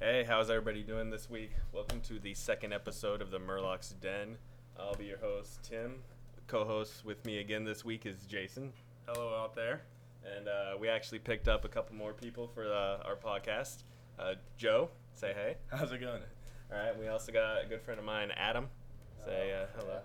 Hey, how's everybody doing this week? Welcome to the second episode of the Murloc's Den. I'll be your host, Tim. Co-host with me again this week is Jason. Hello out there. And we actually picked up a couple more people for our podcast. Joe, say hey. How's it going? All right, we also got a good friend of mine, Adam. Say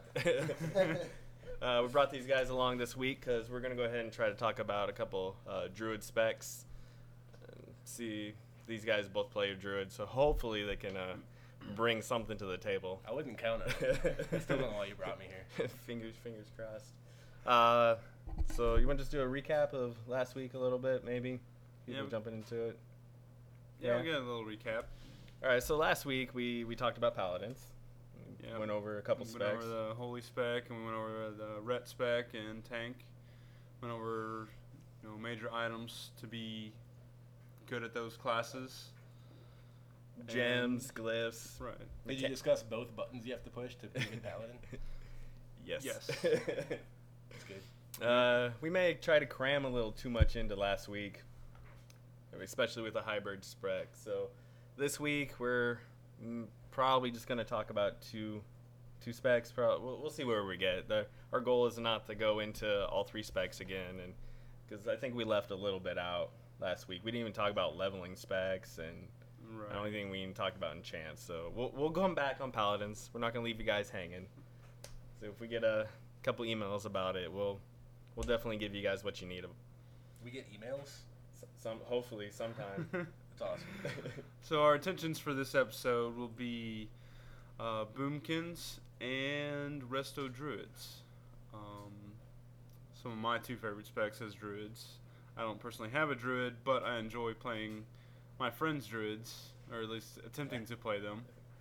hello. We brought these guys along this week because we're going to go ahead and try to talk about a couple Druid specs. And see, these guys both play Druid, so hopefully they can bring something to the table. I wouldn't count it. I still don't know why you brought me here. fingers crossed. So you want to just do a recap of last week a little bit, maybe? People jumping into it. Yeah, we'll get a little recap. All right, so last week we talked about Paladins. Yeah. Went over a couple specs. Went over the Holy spec, and we went over the Ret spec and Tank. Went over major items to be good at those classes. Gems, glyphs. Right. Did you discuss both buttons you have to push to be a paladin? Yes. That's good. We may try to cram a little too much into last week, especially with the hybrid spec. So this week we're probably just going to talk about two specs. We'll see where we get. Our goal is not to go into all three specs again, and because I think we left a little bit out last week. We didn't even talk about leveling specs, and Right. I don't think we even talked about enchants. So we'll come back on Paladins. We're not going to leave you guys hanging. So if we get a couple emails about it, we'll definitely give you guys what you need. We get emails? Hopefully sometime. That's awesome. So our intentions for this episode will be Boomkins and Resto Druids. Some of my two favorite specs as Druids. I don't personally have a Druid, but I enjoy playing my friends' Druids, or at least attempting to play them.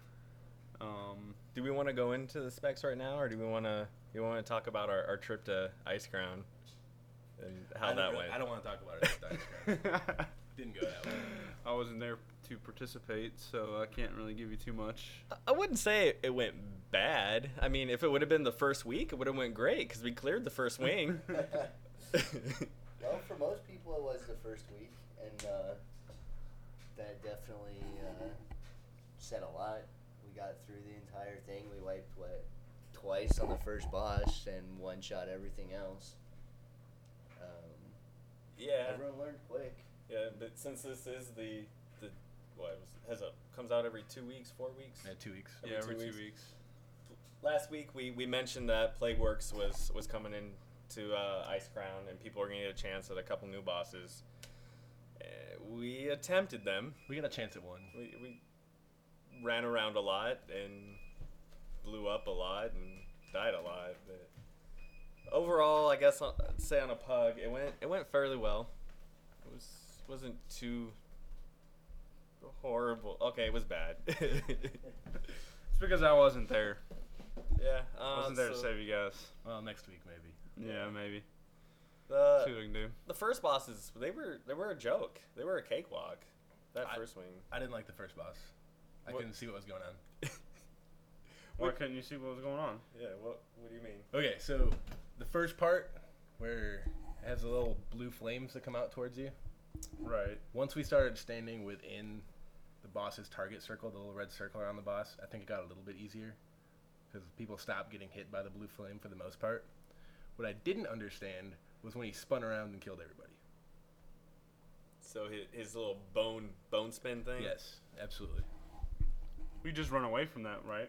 Do we want to go into the specs right now, or do we want to talk about our trip to Ice Crown and how that went? I don't want to talk about it. Didn't go that way. I wasn't there to participate, so I can't really give you too much. I wouldn't say it went bad. I mean, if it would have been the first week, it would have went great because we cleared the first wing. Well, for most people, it was the first week, and that definitely said a lot. We got through the entire thing. We wiped, twice on the first boss and one-shot everything else. Yeah. Everyone learned quick. Yeah, but since this is comes out every 2 weeks, 4 weeks? Yeah, 2 weeks. Every 2 weeks. Last week we mentioned that Plagueworks was coming into Ice Crown, and people were going to get a chance at a couple new bosses. We attempted them. We got a chance at one. We ran around a lot and blew up a lot and died a lot. But overall, I guess I'd say on a pug, it went fairly well. It wasn't too horrible. Okay, it was bad. It's because I wasn't there. Yeah, I wasn't there to save you guys. Well, next week maybe. Yeah, maybe. See The what we can do. first bosses, they were a joke. They were a cakewalk. That first wing. I didn't like the first boss. I What? couldn't see what was going on. Why couldn't you see what was going on? Yeah. What do you mean? Okay, so the first part where it has the little blue flames that come out towards you. Right. Once we started standing within the boss's target circle, the little red circle around the boss, I think it got a little bit easier because people stopped getting hit by the blue flame for the most part. What I didn't understand was when he spun around and killed everybody. So his little bone spin thing. Yes, absolutely. We just run away from that, right?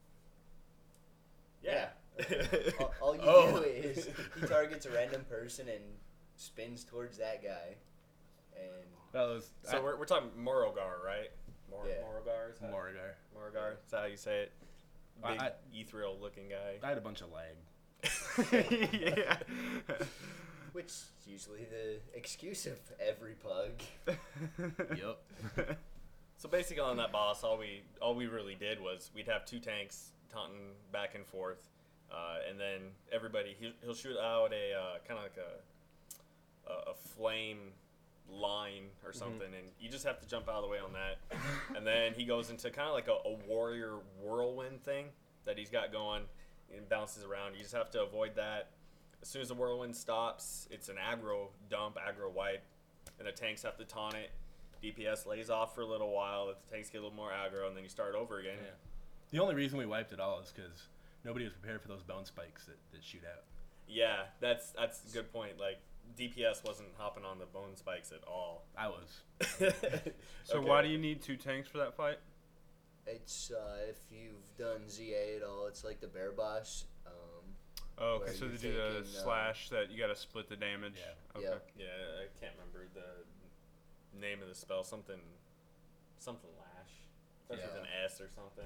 Yeah. All you Oh. do is he targets a random person and spins towards that guy. And That was So we're talking Morogar, right? Yeah. Morogar is how- Morigar. Morogar. Is that how you say it? Big I- ethereal looking guy. I had a bunch of lag. Yeah. which is usually the excuse of every pug. Yep. So basically on that boss, all we really did was we'd have two tanks taunting back and forth, and then everybody he'll shoot out a kind of like a flame line or something, and you just have to jump out of the way on that. And then he goes into kind of like a warrior whirlwind thing that he's got going and bounces around. You just have to avoid that. As soon as the whirlwind stops, it's an aggro dump, aggro wipe, and the tanks have to taunt it. DPS lays off for a little while, let the tanks get a little more aggro, and then you start over again. Yeah. The only reason we wiped it all is because nobody was prepared for those bone spikes that shoot out. Yeah, that's a good point. Like, DPS wasn't hopping on the bone spikes at all. I was. So Okay. why do you need 2 tanks for that fight? It's if you've done ZA at all, it's like the bear boss. Oh, okay. Where So you're they do the taking, slash that you got to split the damage. Yeah. Okay. Yep. Yeah, I can't remember the name of the spell. Something lash. Starts with Yeah. an S or something.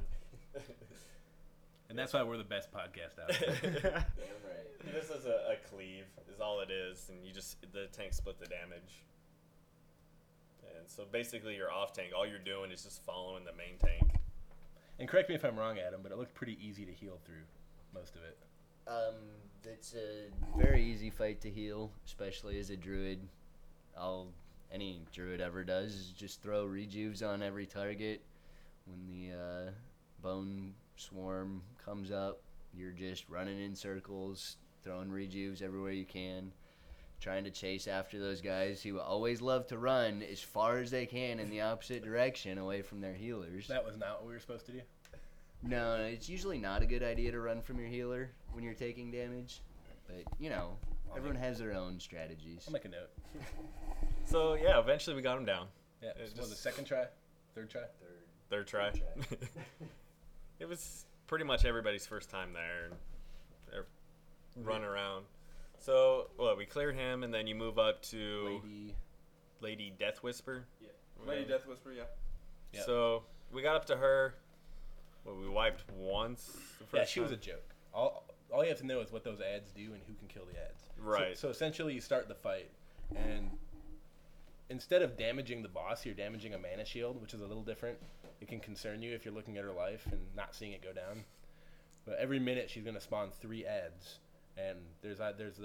And that's why we're the best podcast out there. Damn right. This is a cleave, is all it is, and the tank split the damage. And so basically, your off tank, all you're doing is just following the main tank. And correct me if I'm wrong, Adam, but it looked pretty easy to heal through most of it. It's a very easy fight to heal, especially as a druid. Any druid ever does is just throw rejuves on every target. When the bone swarm comes up, you're just running in circles, throwing rejuves everywhere you can, trying to chase after those guys who always love to run as far as they can in the opposite direction away from their healers. That was not what we were supposed to do. No, it's usually not a good idea to run from your healer when you're taking damage. But, everyone has their own strategies. I'll make a note. So, yeah, eventually we got him down. Yeah, It was it just- second try? Third try? Third try. Third It was pretty much everybody's first time there. And they're running around. So, we cleared him, and then you move up to Lady Death Whisper. Yeah. Lady Death Whisper, yeah. Yep. So, we got up to her. We wiped once. The first Yeah, she was time. a joke. All you have to know is what those ads do and who can kill the ads. Right. So essentially, you start the fight, and instead of damaging the boss, you're damaging a mana shield, which is a little different. It can concern you if you're looking at her life and not seeing it go down. But every minute, she's going to spawn 3 ads, and there's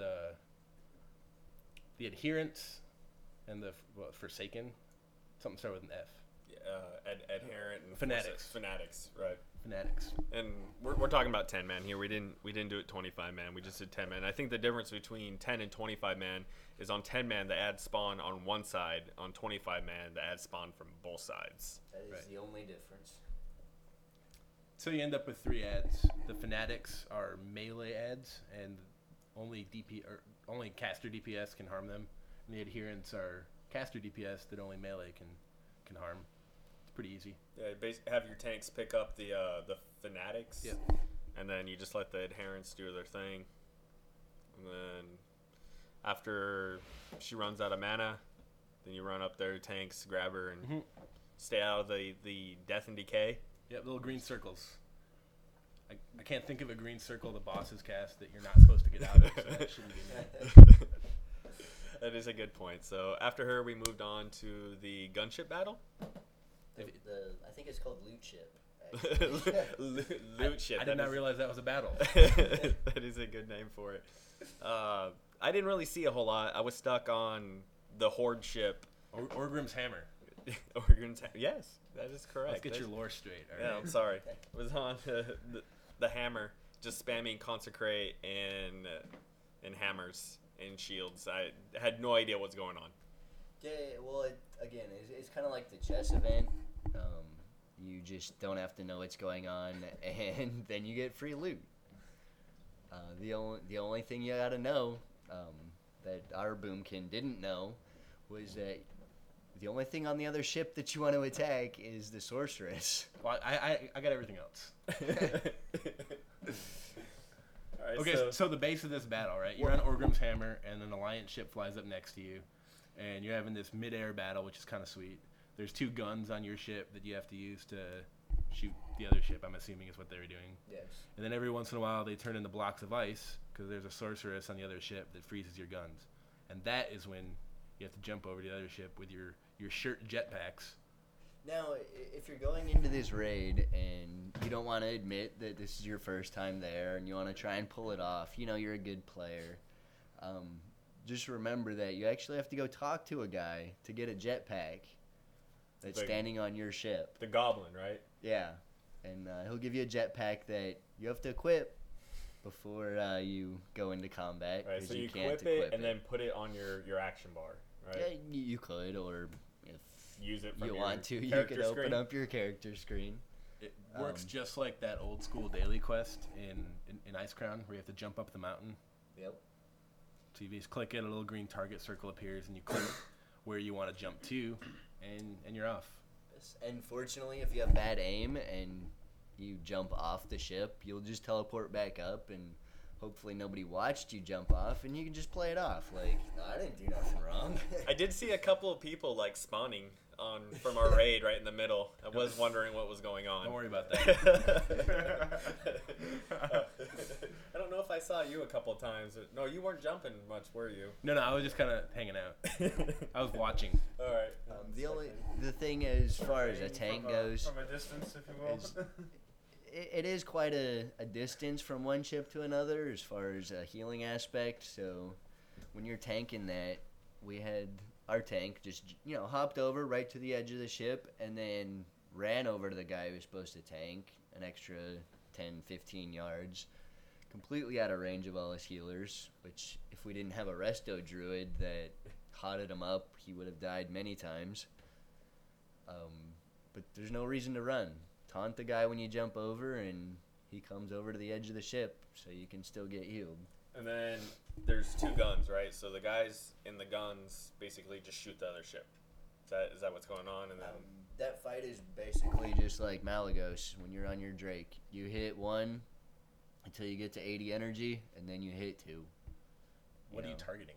the adherents and the Forsaken. Something start with an F. Adherent and Fanatics. Fanatics, right. Fanatics. And we're talking about 10 man here. We didn't do it 25 man. We just did 10 man. I think the difference between 10 and 25 man is on 10 man the ads spawn on one side. On 25 man the ads spawn from both sides. That is Right. the only difference. So you end up with 3 ads. The Fanatics are melee ads, and only caster DPS can harm them. And the adherents are caster DPS that only melee can harm. It's pretty easy. Yeah, have your tanks pick up the Fanatics. Yep. And then you just let the adherents do their thing. And then after she runs out of mana, then you run up there, tanks, grab her, and Mhm. stay out of the death and decay. Yep, little green circles. I can't think of a green circle the bosses cast that you're not supposed to get out of, so that shouldn't be me. That is a good point. So after her, we moved on to the gunship battle. I think it's called loot ship. actually. Loot ship. I did not realize that was a battle. That is a good name for it. I didn't really see a whole lot. I was stuck on the horde ship. Orgrim's hammer. Yes, that is correct. Let's get your That's- lore straight. All Yeah, right? I'm sorry. It was on the hammer, just spamming consecrate and hammers and shields. I had no idea what's going on. Yeah, well, it's kind of like the chess event. You just don't have to know what's going on, and then you get free loot. The only thing you gotta know that our boomkin didn't know was that the only thing on the other ship that you want to attack is the sorceress. Well, I got everything else. All right, Okay, so the base of this battle, right? You're on Orgrim's hammer, and an alliance ship flies up next to you, and you're having this mid-air battle, which is kind of sweet. There's 2 guns on your ship that you have to use to shoot the other ship, I'm assuming is what they were doing. Yes. And then every once in a while, they turn into blocks of ice, because there's a sorceress on the other ship that freezes your guns. And that is when you have to jump over to the other ship with your shirt jetpacks. Now, if you're going into this raid and you don't want to admit that this is your first time there and you want to try and pull it off, you're a good player, just remember that you actually have to go talk to a guy to get a jetpack that's standing on your ship. the goblin, right? Yeah, and he'll give you a jetpack that you have to equip before you go into combat. Right. 'cause So you can't equip it and then put it on your action bar, right? Yeah, you could, or if use it from You your want to? You character can open screen. up your character screen. It works Um, just like that old school daily quest in Ice Crown, where you have to jump up the mountain. Yep. So you just click it, a little green target circle appears, and you click where you want to jump to, and you're off. And fortunately, if you have bad aim and you jump off the ship, you'll just teleport back up, and hopefully nobody watched you jump off, and you can just play it off. Like, no, I didn't do nothing wrong. I did see a couple of people like spawning from our raid right in the middle. I was wondering what was going on. Don't worry about that. I don't know if I saw you a couple of times. No, you weren't jumping much, were you? No, I was just kind of hanging out. I was watching. All right. The thing as far as a tank goes, From a distance, if you will. is- it is quite a distance from one ship to another as far as a healing aspect. So when you're tanking that, we had our tank just hopped over right to the edge of the ship and then ran over to the guy who was supposed to tank an extra 10-15 yards, completely out of range of all his healers, which if we didn't have a resto druid that hotted him up, he would have died many times. But there's no reason to run. Taunt the guy when you jump over, and he comes over to the edge of the ship, so you can still get healed. And then there's two guns, right? So the guys in the guns basically just shoot the other ship. Is that what's going on? And then That fight is basically just like Malagos when you're on your Drake. You hit one until you get to 80 energy, and then you hit two. What are you targeting?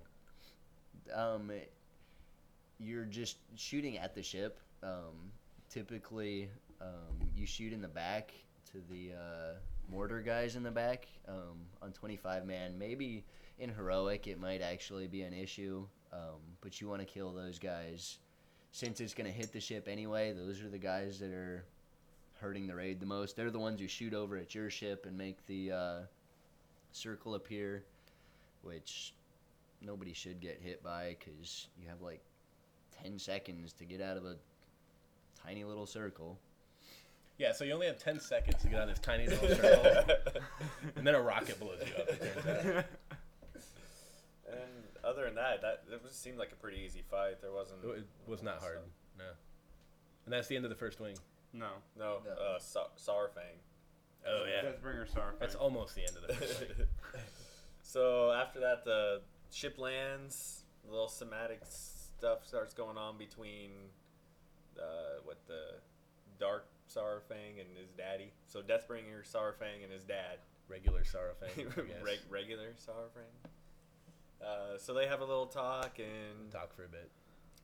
You're just shooting at the ship. Typically, you shoot in the back to the mortar guys in the back on 25-man. Maybe in Heroic it might actually be an issue, but you want to kill those guys. Since it's going to hit the ship anyway, those are the guys that are hurting the raid the most. They're the ones who shoot over at your ship and make the circle appear, which nobody should get hit by because you have like 10 seconds to get out of a tiny little circle. Yeah, so you only have 10 seconds to get out of this tiny little circle, and then a rocket blows you up, it turns out. and other than that seemed like a pretty easy fight. There wasn't. It was not hard, no. And that's the end of the first wing. No. No, No. Saurfang. Oh, yeah. Deathbringer Star. That's almost the end of the first wing. So after that, the ship lands. A little somatic stuff starts going on between the Dark Saurfang and his daddy. So Deathbringer Saurfang and his dad. Regular Saurfang, I guess. Regular Saurfang. So they have a little talk and Talk for a bit.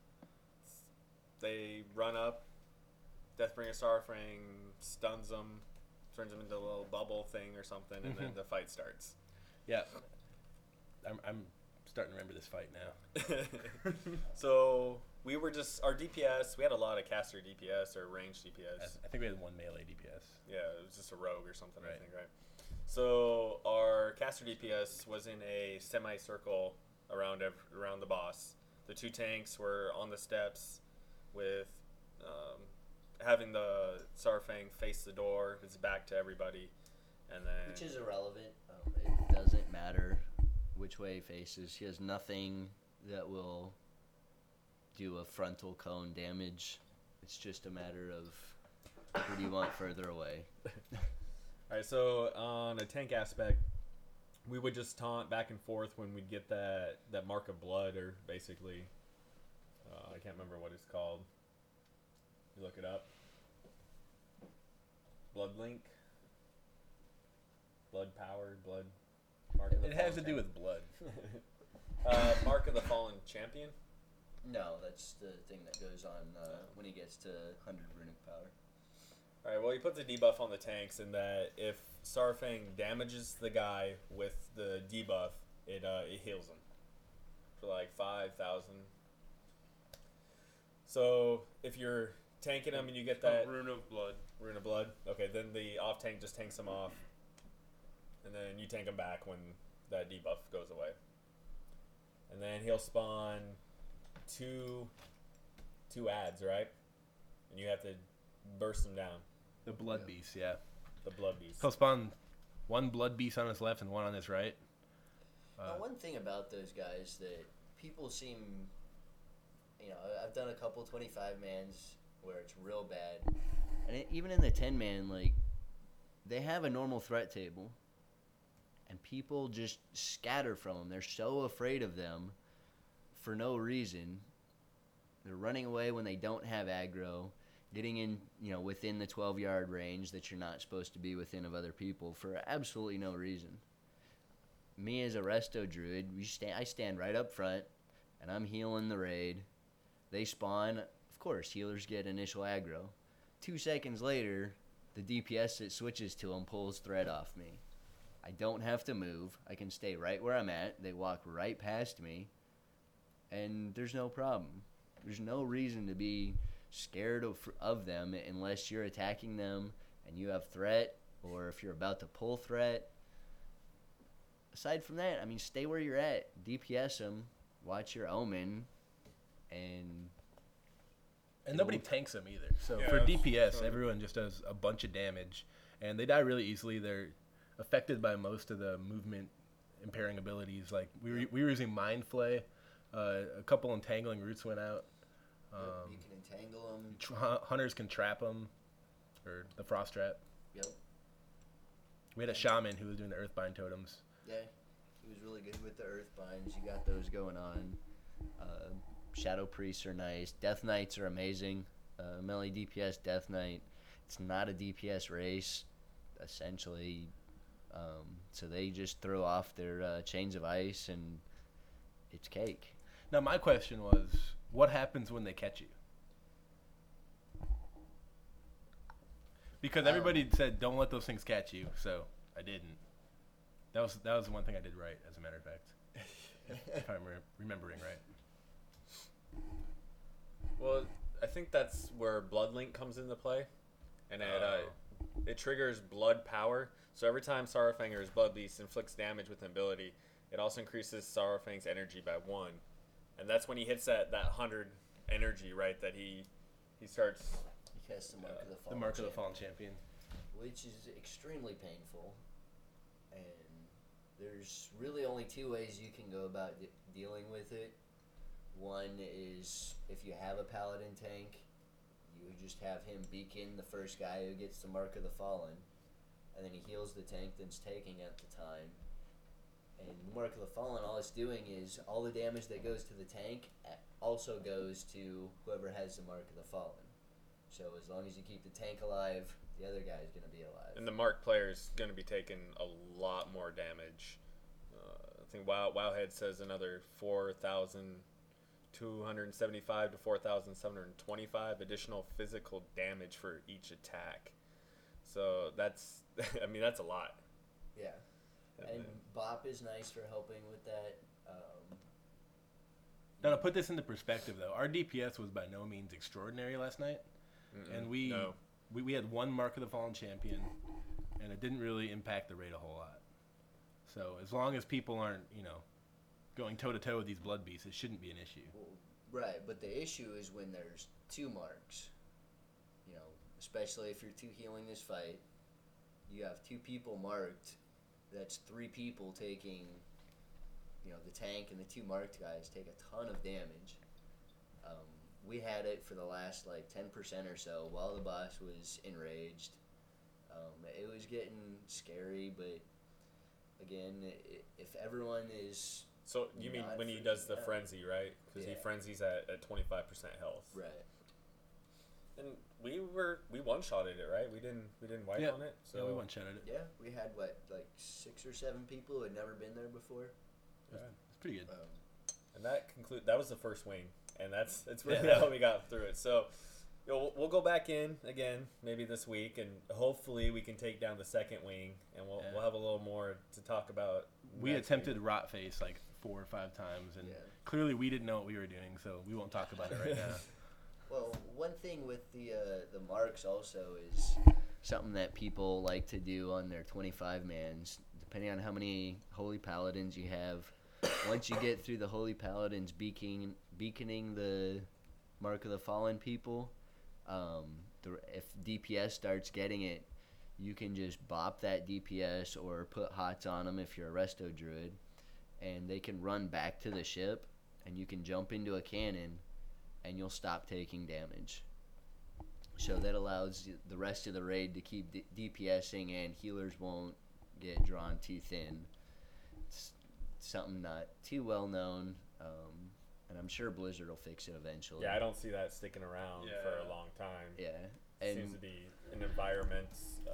they run up. Deathbringer Saurfang stuns them, turns them into a little bubble thing or something, and then the fight starts. Yeah. I'm starting to remember this fight now. So we were just our DPS. We had a lot of caster DPS or ranged DPS. I think we had one melee DPS. Yeah, it was just a rogue or something. Right. I think, right? So our caster DPS was in a semicircle around the boss. The two tanks were on the steps, with having the Saurfang face the door, his back to everybody, and then Which is irrelevant. It doesn't matter which way he faces. He has nothing that will do a frontal cone damage. It's just a matter of who do you want further away. All right, so on a tank aspect, we would just taunt back and forth when we'd get that mark of blood, or basically, I can't remember what it's called. You look it up. Blood link. Blood power, blood. Mark of the It has to fallen do with blood. Mark of the fallen champion. No, that's the thing that goes on when he gets to 100 runic power. All right. Well, you put the debuff on the tanks, in that if Saurfang damages the guy with the debuff, it heals him for like 5,000. So if you're tanking him and you get that Rune of Blood. Rune of Blood, okay, then the off tank just tanks him off, and then you tank him back when that debuff goes away. And then he'll spawn two ads, right? And you have to burst them down. The blood beast, yeah. The blood beast. He'll spawn one blood beast on his left and one on his right. Now, one thing about those guys that people seem I've done a couple 25 mans where it's real bad, and even in the 10 man, like they have a normal threat table, and people just scatter from them. They're so afraid of them for no reason. They're running away when they don't have aggro, getting in, within the 12-yard range that you're not supposed to be within of other people for absolutely no reason. Me as a resto druid, I stand right up front, and I'm healing the raid. They spawn. Of course, healers get initial aggro. 2 seconds later, the DPS that switches to them pulls threat off me. I don't have to move. I can stay right where I'm at. They walk right past me, and there's no problem. There's no reason to be scared of them unless you're attacking them and you have threat, or if you're about to pull threat. Aside from that, stay where you're at. DPS them, watch your omen, and nobody tanks them either. So Yeah, for that's DPS, true. everyone just does a bunch of damage, and they die really easily. They're affected by most of the movement impairing abilities. Like we were using Mind Flay. A couple entangling roots went out. you can entangle them. Hunters can trap them, or the frost trap. Yep. We had a shaman who was doing the earthbind totems. Yeah, he was really good with the earth binds. You got those going on. Shadow priests are nice. Death knights are amazing. Melee DPS Death Knight. It's not a DPS race, essentially. So they just throw off their chains of ice, and it's cake. Now my question was, what happens when they catch you? Because everybody said don't let those things catch you, so I didn't. That was the one thing I did right, as a matter of fact, if I'm remembering right. Well, I think that's where Bloodlink comes into play, and it triggers blood power. So every time Saurfang's Blood Beast inflicts damage with an ability, it also increases Saurfang's energy by 1, and that's when he hits that 100 energy, right? That he starts. He casts the Mark of the The Fallen. Mark of the Champion, Fallen Champion. which is extremely painful. And there's really only 2 ways you can go about dealing with it. One is if you have a paladin tank, you just have him beacon the first guy who gets the Mark of the Fallen, and then he heals the tank that's taking at the time. And the Mark of the Fallen, all it's doing is all the damage that goes to the tank also goes to whoever has the Mark of the Fallen. So as long as you keep the tank alive, the other guy's going to be alive. And the Mark player's going to be taking a lot more damage. I think Wowhead says another 4,275 to 4,725 additional physical damage for each attack. So that's a lot. Yeah. And Bop is nice for helping with that. Now to put this into perspective, though, our DPS was by no means extraordinary last night, and we had 1 Mark of the Fallen Champion, and it didn't really impact the raid a whole lot. So as long as people aren't, going toe to toe with these blood beasts, it shouldn't be an issue. Well, right, but the issue is when there's 2 marks. Especially if you're 2 healing this fight, you have 2 people marked. That's 3 people taking, the tank and the 2 marked guys take a ton of damage. We had it for the last 10% or so while the boss was enraged. It was getting scary, but again, if everyone is So you mean not when he freaking does the out. frenzy, right? Because he Yeah. frenzies at 25% health. right. And we one-shotted it, right? We didn't wipe Yeah. on it. So Yeah, we one-shotted it. Yeah, we had 6 or 7 people who had never been there before. It's pretty good. And that was the first wing, and that's really Yeah. how we got through it. So we'll go back in again maybe this week, and hopefully we can take down the second wing, and we'll have a little more to talk about. We next attempted week. rot face 4 or 5 times, and Yeah. clearly we didn't know what we were doing, so we won't talk about it right now. Well, one thing with the marks also is something that people like to do on their 25 mans, depending on how many Holy Paladins you have. Once you get through the Holy Paladins beaconing the Mark of the Fallen people, if DPS starts getting it, you can just bop that DPS or put hots on them if you're a resto druid, and they can run back to the ship, and you can jump into a cannon and you'll stop taking damage. So that allows the rest of the raid to keep DPSing, and healers won't get drawn too thin. It's something not too well known, and I'm sure Blizzard will fix it eventually. Yeah, I don't see that sticking around Yeah. for a long time. Yeah, It seems to be an environment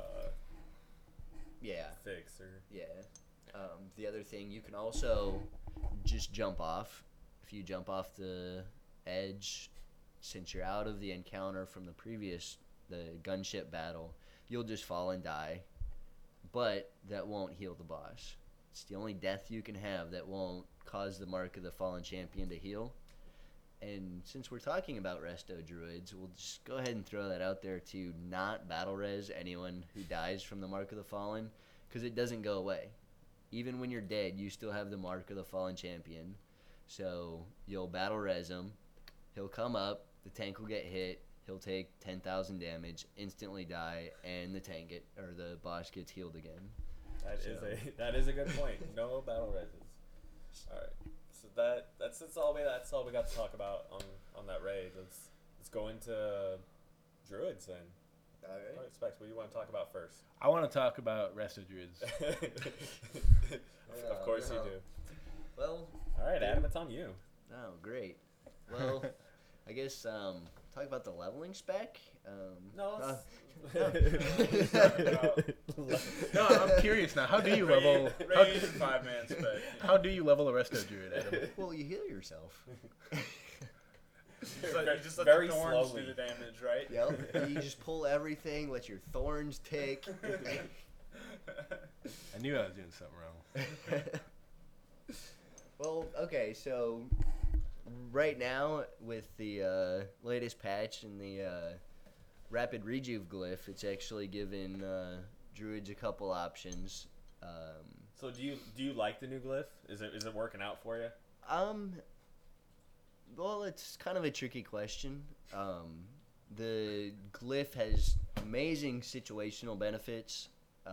yeah. fix. Or Yeah. The other thing, you can also just jump off. If you jump off the edge, since you're out of the encounter from the gunship battle, you'll just fall and die. But that won't heal the boss. It's the only death you can have that won't cause the Mark of the Fallen Champion to heal. And since we're talking about Resto Druids, we'll just go ahead and throw that out there to not battle res anyone who dies from the Mark of the Fallen, because it doesn't go away. Even when you're dead, you still have the Mark of the Fallen Champion. So you'll battle res him, he'll come up, the tank will get hit, he'll take 10,000 damage, instantly die, and the boss gets healed again. that is a good point. No battle reses. All right. So that's all we got to talk about on that raid. Let's go into druids then. All All right, Specs, what do you want to talk about first? I want to talk about Resto Druids. Of course you do. Well, All right, Adam, it's on you. oh, great. Well, I guess talk about the leveling spec. No. No, I'm curious now. How do you level? How, Raid 5-man spec. how do you level a Resto Druid, Adam? Well, you heal yourself. So you just let Very the thorns slowly. do the damage, right? Yep. You just pull everything, let your thorns tick. I knew I was doing something wrong. Well, okay, so right now with the latest patch and the rapid rejuve glyph, it's actually given druids a couple options. So do you like the new glyph? Is it working out for you? Well, it's kind of a tricky question. The glyph has amazing situational benefits.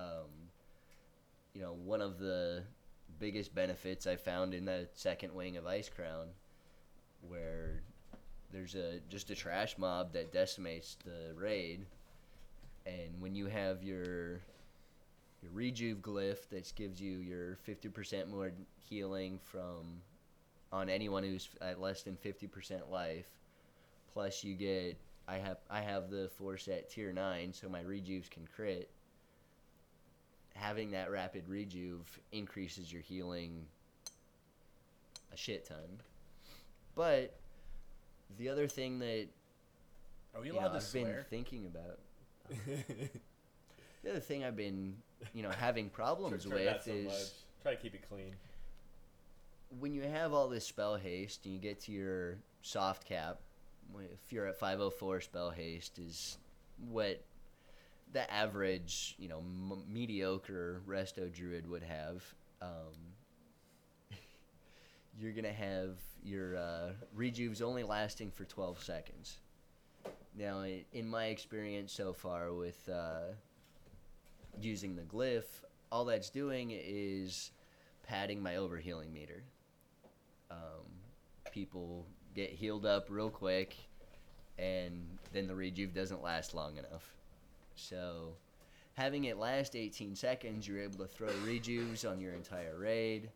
One of the biggest benefits I found in the second wing of Ice Crown, where there's just a trash mob that decimates the raid, and when you have your rejuve glyph that gives you your 50% more healing on anyone who's at less than 50% life, plus you get I have the force at tier 9, so my rejuves can crit. Having that rapid rejuve increases your healing a shit ton. But the other thing that Are we allowed to I've been swear? thinking about, the other thing I've been having problems Turn with that so is much. Try to keep it clean. when you have all this spell haste and you get to your soft cap, if you're at 504, spell haste is what the average, mediocre resto druid would have. You're going to have your rejuves only lasting for 12 seconds. Now, in my experience so far with using the glyph, all that's doing is padding my overhealing meter. People get healed up real quick, and then the rejuve doesn't last long enough. So having it last 18 seconds, you're able to throw rejuves on your entire raid,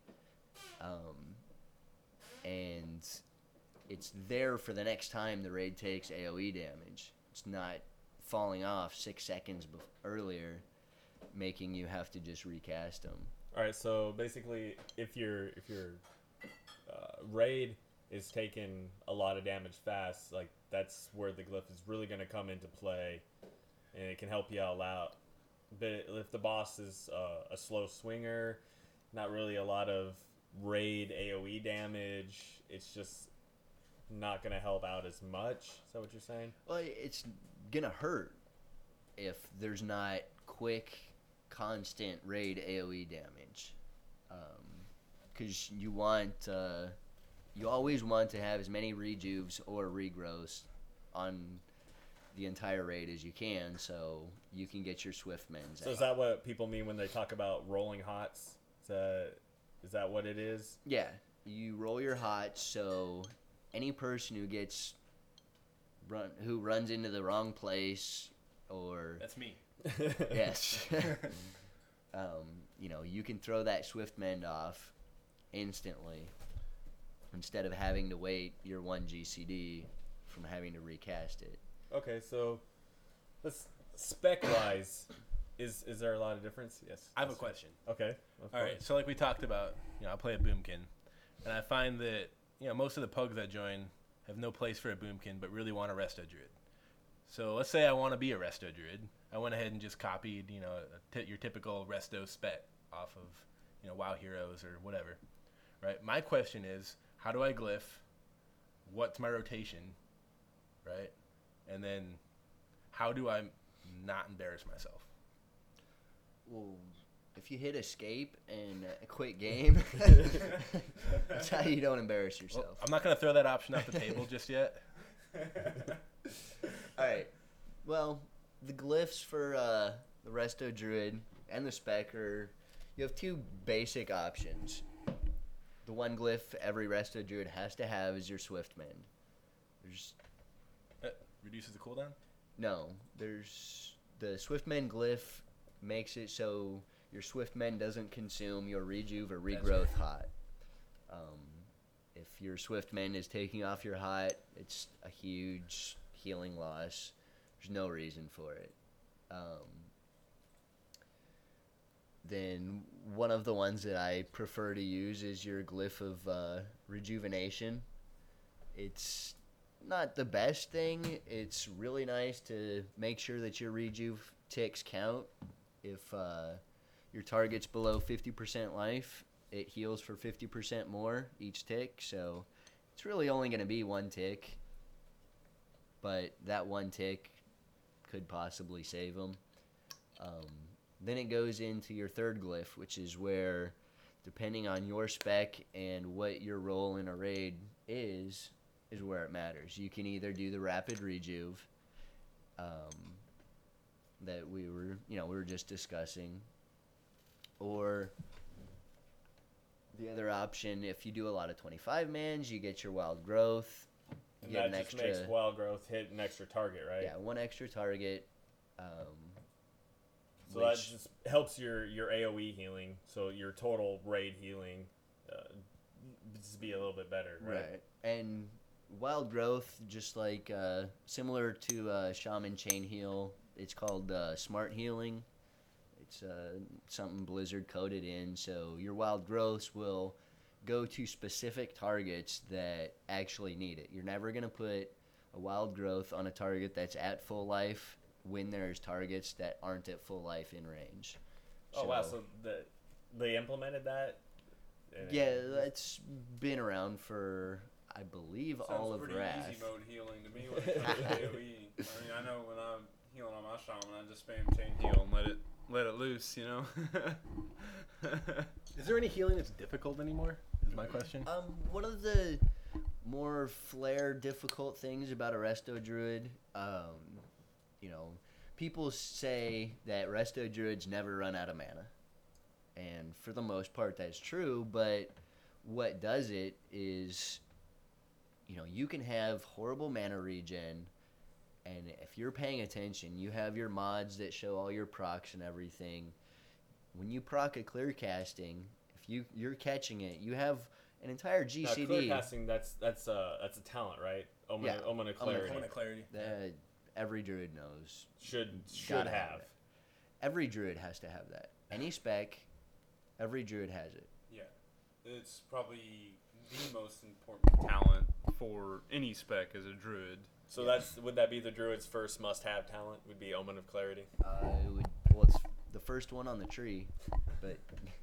and it's there for the next time the raid takes AoE damage. It's not falling off 6 seconds earlier, making you have to just recast them. All right, so basically, if your raid is taking a lot of damage fast, like that's where the glyph is really going to come into play, and it can help you all out. But if the boss is a slow swinger, not really a lot of raid AoE damage, it's just not going to help out as much. Is that what you're saying? Well, it's gonna hurt if there's not quick, constant raid AoE damage, because you always want to have as many rejuves or regrowths on the entire raid as you can, so you can get your swift mends. So is that what people mean when they talk about rolling hots? Is that what it is? Yeah, you roll your hot, so any person who gets who runs into the wrong place, or That's me. yes, you can throw that Swift Mend off instantly instead of having to wait your 1 GCD from having to recast it. Okay, so let's spec wise, is there a lot of difference? Yes. I have a question. Okay. All right, so like we talked about, I play a boomkin, and I find that most of the pugs that join have no place for a boomkin, but really want a resto druid. So let's say I want to be a resto druid. I went ahead and just copied, your typical resto spec off of, WoW Heroes or whatever, right? My question is, how do I glyph? What's my rotation, right? And then, how do I not embarrass myself? Well, if you hit escape and quit game, that's how you don't embarrass yourself. Well, I'm not going to throw that option off the table just yet. All right. Well, the glyphs for the Resto Druid and the Spec you have two basic options. The one glyph every Resto Druid has to have is your Swift Mend. Reduces the cooldown? No, there's the Swift Mend glyph makes it so your Swift Mend doesn't consume your rejuve or regrowth hot. If your Swift Mend is taking off your hot, it's a huge healing loss. There's no reason for it. Then one of the ones that I prefer to use is your glyph of rejuvenation. It's not the best thing. It's really nice to make sure that your rejuve ticks count. If your target's below 50% life, it heals for 50% more each tick. So it's really only going to be one tick, but that one tick could possibly save them. Then it goes into your third glyph, which is where, depending on your spec and what your role in a raid is where it matters. You can either do the rapid rejuve that we were just discussing, or the other option, if you do a lot of 25 mans, you get your wild growth. And get that an just extra, makes wild growth hit an extra target, right? yeah, one extra target. So that just helps your AoE healing, so your total raid healing just be a little bit better, right? And wild growth, just like similar to Shaman Chain Heal, it's called Smart Healing. It's something Blizzard coded in, so your wild growths will go to specific targets that actually need it. You're never going to put a wild growth on a target that's at full life when there's targets that aren't at full life in range. Oh, wow, so they implemented that? Yeah, that's been around for, I believe, all of pretty Wrath. easy mode healing to me when it comes to AoE. I mean, I know when I'm healing on my Shaman, I just spam chain heal and let it loose, Is there any healing that's difficult anymore? Is my question. One of the more flare difficult things about a Resto Druid, people say that Resto Druids never run out of mana. And for the most part, that's true, but what does it is, you can have horrible mana regen, and if you're paying attention, you have your mods that show all your procs and everything. When you proc a clear casting, if you're catching it, you have an entire GCD. Now, clear casting, that's a talent, right? Omen of Clarity. Omen of Clarity. Every druid knows. Should Gotta have. it. Every druid has to have that. Any spec, every druid has it. Yeah, it's probably the most important talent for any spec as a druid. So would that be the druid's first must-have talent? Would be Omen of Clarity. It's the first one on the tree, but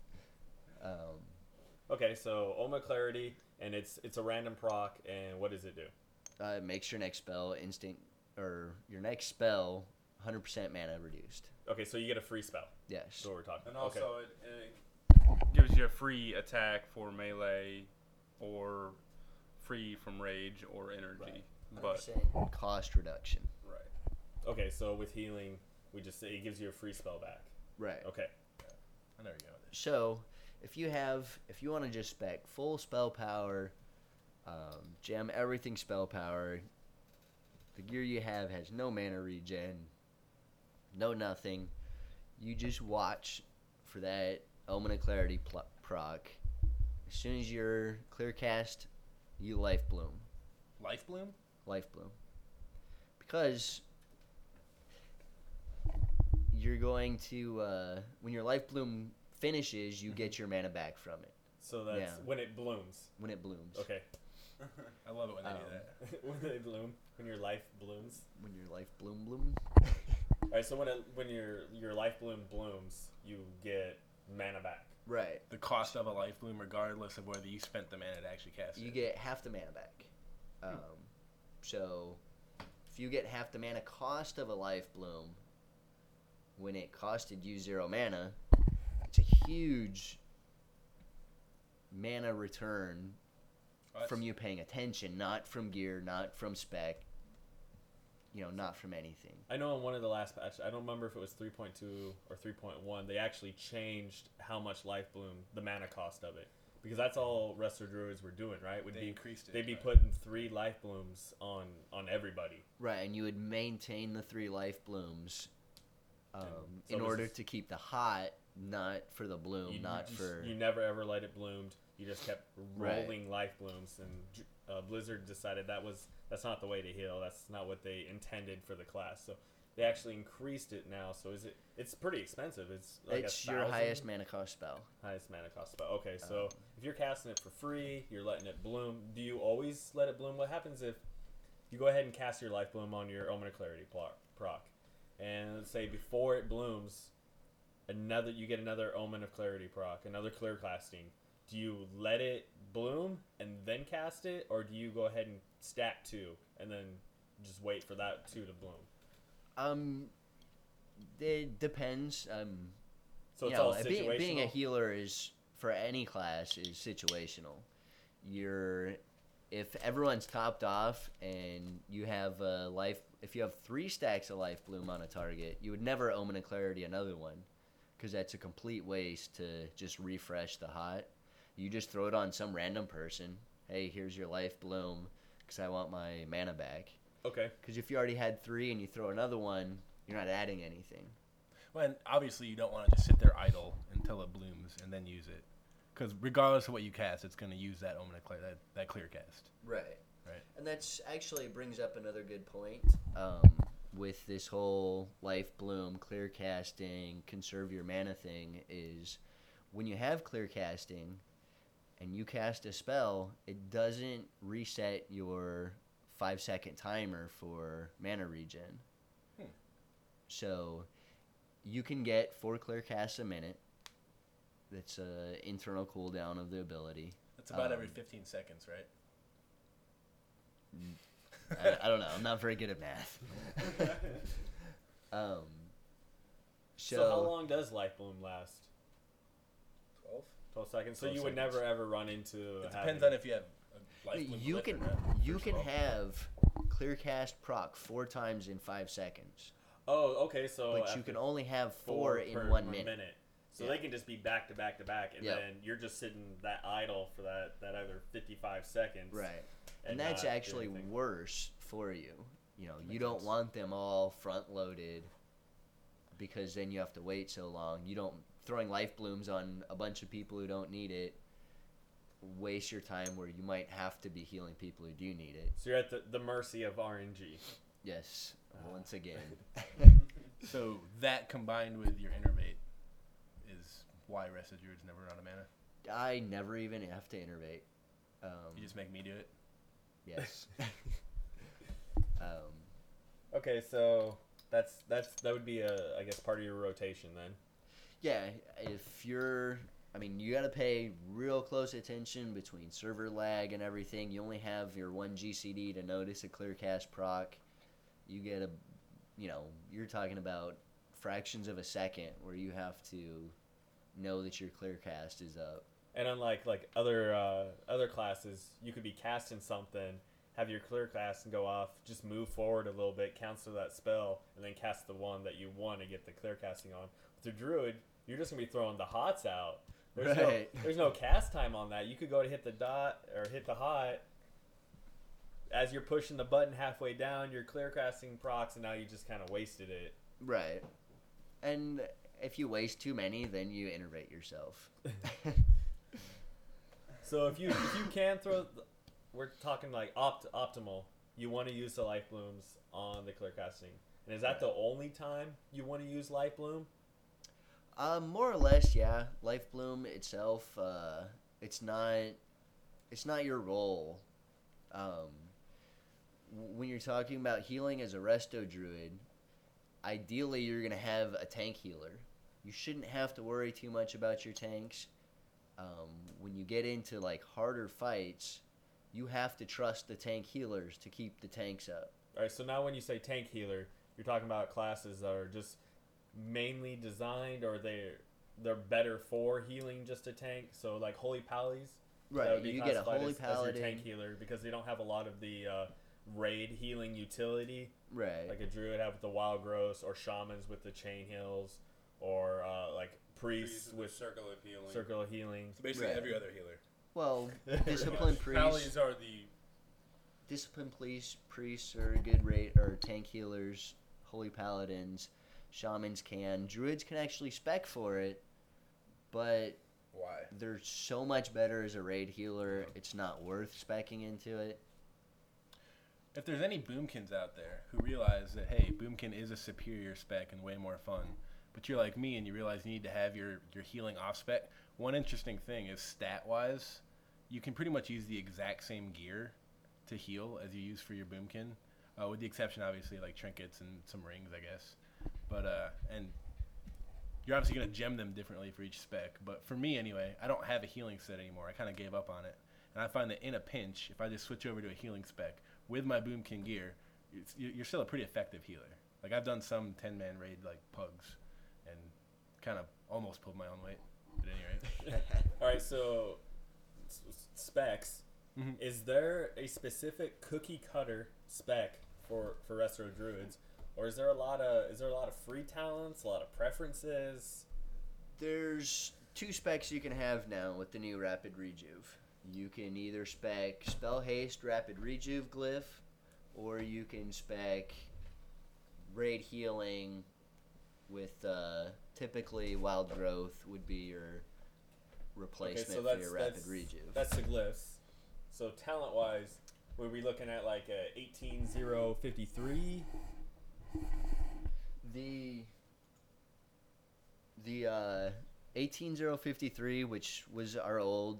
Okay, so Omen of Clarity, and it's a random proc, and what does it do? it makes your next spell instant, or your next spell 100% mana reduced. Okay, so you get a free spell. Yes. That's what we're talking And about. also, Okay. it gives you a free attack for melee or free from rage or energy. But 100% cost reduction. right. Okay, so with healing, it gives you a free spell back. Right. Okay. I know where you're going with this. So, if you want to just spec full spell power, gem everything spell power, The gear you have has no mana regen, no nothing. You just watch for that Omen of Clarity proc. As soon as you're clear cast, you Life Bloom. Life Bloom? Life Bloom. Because you're going to, when your Life Bloom finishes, you get your mana back from it. So that's Yeah. when it blooms. When it blooms. Okay. I love it when they do that. When they bloom. When your life blooms. When your Life Bloom. All right. So when your life bloom blooms, you get mana back. Right. The cost of a Life Bloom, regardless of whether you spent the mana to actually cast You it. get half the mana back. So, if you get half the mana cost of a Life Bloom, when it costed you 0 mana, it's a huge mana return from you paying attention, not from gear, not from spec, not from anything. I know in one of the last patches, I don't remember if it was 3.2 or 3.1, they actually changed how much life bloom, the mana cost of it. Because that's all Resto Druids were doing, right? They increased it. They'd be right. putting 3 life blooms on everybody. Right, and you would maintain the 3 Life Blooms So in this order is- to keep the hot, not for the bloom, You never ever let it bloomed. You just kept Right. rolling life blooms, and Blizzard decided that's not the way to heal. That's not what they intended for the class. So they actually increased it now. So it's pretty expensive. It's like It's 1,000? your highest mana cost spell. Highest mana cost spell. Okay, so if you're casting it for free, you're letting it bloom. Do you always let it bloom? What happens if you go ahead and cast your life bloom on your Omen of Clarity proc, and let's say before it blooms, you get another Omen of Clarity proc, another clear casting. Do you let it bloom and then cast it, or do you go ahead and stack 2 and then just wait for that 2 to bloom? It depends. So it's all situational. Being a healer is, for any class, is situational. If everyone's topped off and you have if you have 3 stacks of Life Bloom on a target, you would never Omen of Clarity another one, because that's a complete waste to just refresh the hot. You just throw it on some random person. Hey, here's your Life Bloom, because I want my mana back. Okay. Because if you already had 3 and you throw another one, you're not adding anything. Well, and obviously you don't want to just sit there idle until it blooms and then use it. Because regardless of what you cast, it's going to use that Omen of that clear cast. Right. Right. And that's actually brings up another good point. With this whole Life Bloom, clear casting, conserve your mana thing, is when you have clear casting and you cast a spell, it doesn't reset your 5-second timer for mana regen. So you can get 4 clear casts a minute. That's an internal cooldown of the ability. That's about every 15 seconds, right? I don't know. I'm not very good at math. So how long does life bloom last? 12? 12 seconds. So 12 you would seconds. never ever run into. It depends on if you have a Life Bloom You cliff can or not, you first can of all. have clear cast proc 4 times in 5 seconds, Oh, okay. So but you after can only have 4 in per 1 minute. So Yeah. they can just be back to back to back, and Yep. then you're just sitting that idle for that other 55 seconds. Right. And And that's not do actually anything. worse for you. You know, you Makes don't sense. want them all front loaded, because then you have to wait so long. You don't throwing life blooms on a bunch of people who don't need it. Waste your time where you might have to be healing people who do need it. So you're at the mercy of RNG. Yes, once again. So that combined with your innervate is why Rested Druids never run out of mana. I never even have to innervate. You just make me do it. Yes. Okay, so that would be I guess part of your rotation then. Yeah, if you're, you got to pay real close attention between server lag and everything. You only have your 1 GCD to notice a clear cast proc. You get you're talking about fractions of a second where you have to know that your clear cast is up. And unlike other classes, you could be casting something, have your clear cast and go off, just move forward a little bit, cancel that spell, and then cast the one that you want to get the clear casting on. With the druid, you're just gonna be throwing the hots out. There's no cast time on that. You could go to hit the dot or hit the hot as you're pushing the button halfway down, you're clear casting procs, and now you just kind of wasted it. Right. And if you waste too many, then you innervate yourself. So if you can throw, we're talking like optimal. You want to use the life blooms on the clear casting, and is that the only time you want to use life bloom? More or less, yeah. Life bloom itself, it's not your role. When you're talking about healing as a resto druid, ideally you're gonna have a tank healer. You shouldn't have to worry too much about your tanks. When you get into like harder fights, you have to trust the tank healers to keep the tanks up. All right. So now when you say tank healer, you're talking about classes that are just mainly designed, or they're better for healing just a tank. So like holy pallies. That Right, would be you get a classified holy as your paladin. tank healer because they don't have a lot of the raid healing utility. Right. Like a druid have with the wild growths, or shamans with the chain heals, or like priests with circle of healing. circle of healing. So basically, Right. every other healer. Well, discipline priests. Pallies are the Discipline priests are good rate or tank healers. Holy paladins, shamans can. Druids can actually spec for it, but Why? they're so much better as a raid healer. It's not worth specking into it. If there's any boomkins out there who realize that, hey, boomkin is a superior spec and way more fun, but you're like me and you realize you need to have your healing off spec, one interesting thing is stat-wise, you can pretty much use the exact same gear to heal as you use for your boomkin, with the exception, obviously, like trinkets and some rings, I guess. But, and you're obviously going to gem them differently for each spec. But for me, anyway, I don't have a healing set anymore. I kind of gave up on it. And I find that in a pinch, if I just switch over to a healing spec with my boomkin gear, you're still a pretty effective healer. Like, I've done some 10-man raid, like, pugs, and kind of almost pulled my own weight. At any rate. All right. So specs. Mm-hmm. Is there a specific cookie cutter spec for Resto Druids, or is there a lot of free talents, a lot of preferences? There's two specs you can have now with the new Rapid Rejuve. You can either spec Spell Haste Rapid Rejuve Glyph, or you can spec Raid Healing with typically Wild Growth would be your replacement for your Rapid Rejuve. That's the glyphs. So talent wise, were we looking at like a 18053? The 18053, which was our old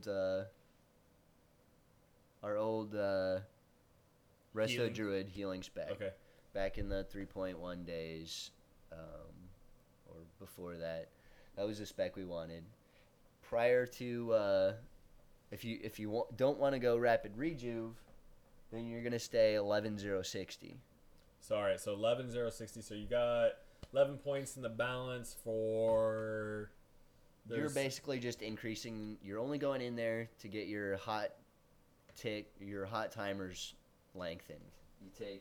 Resto Healing? Druid healing spec. Okay. Back in the 3.1 days, or before that, that was the spec we wanted. Prior to, if you don't want to go Rapid Rejuve, then you're gonna stay 11060. So all right, so 11060. So you got 11 points in the balance for. You're basically just increasing. You're only going in there to get your hot timers lengthened. You take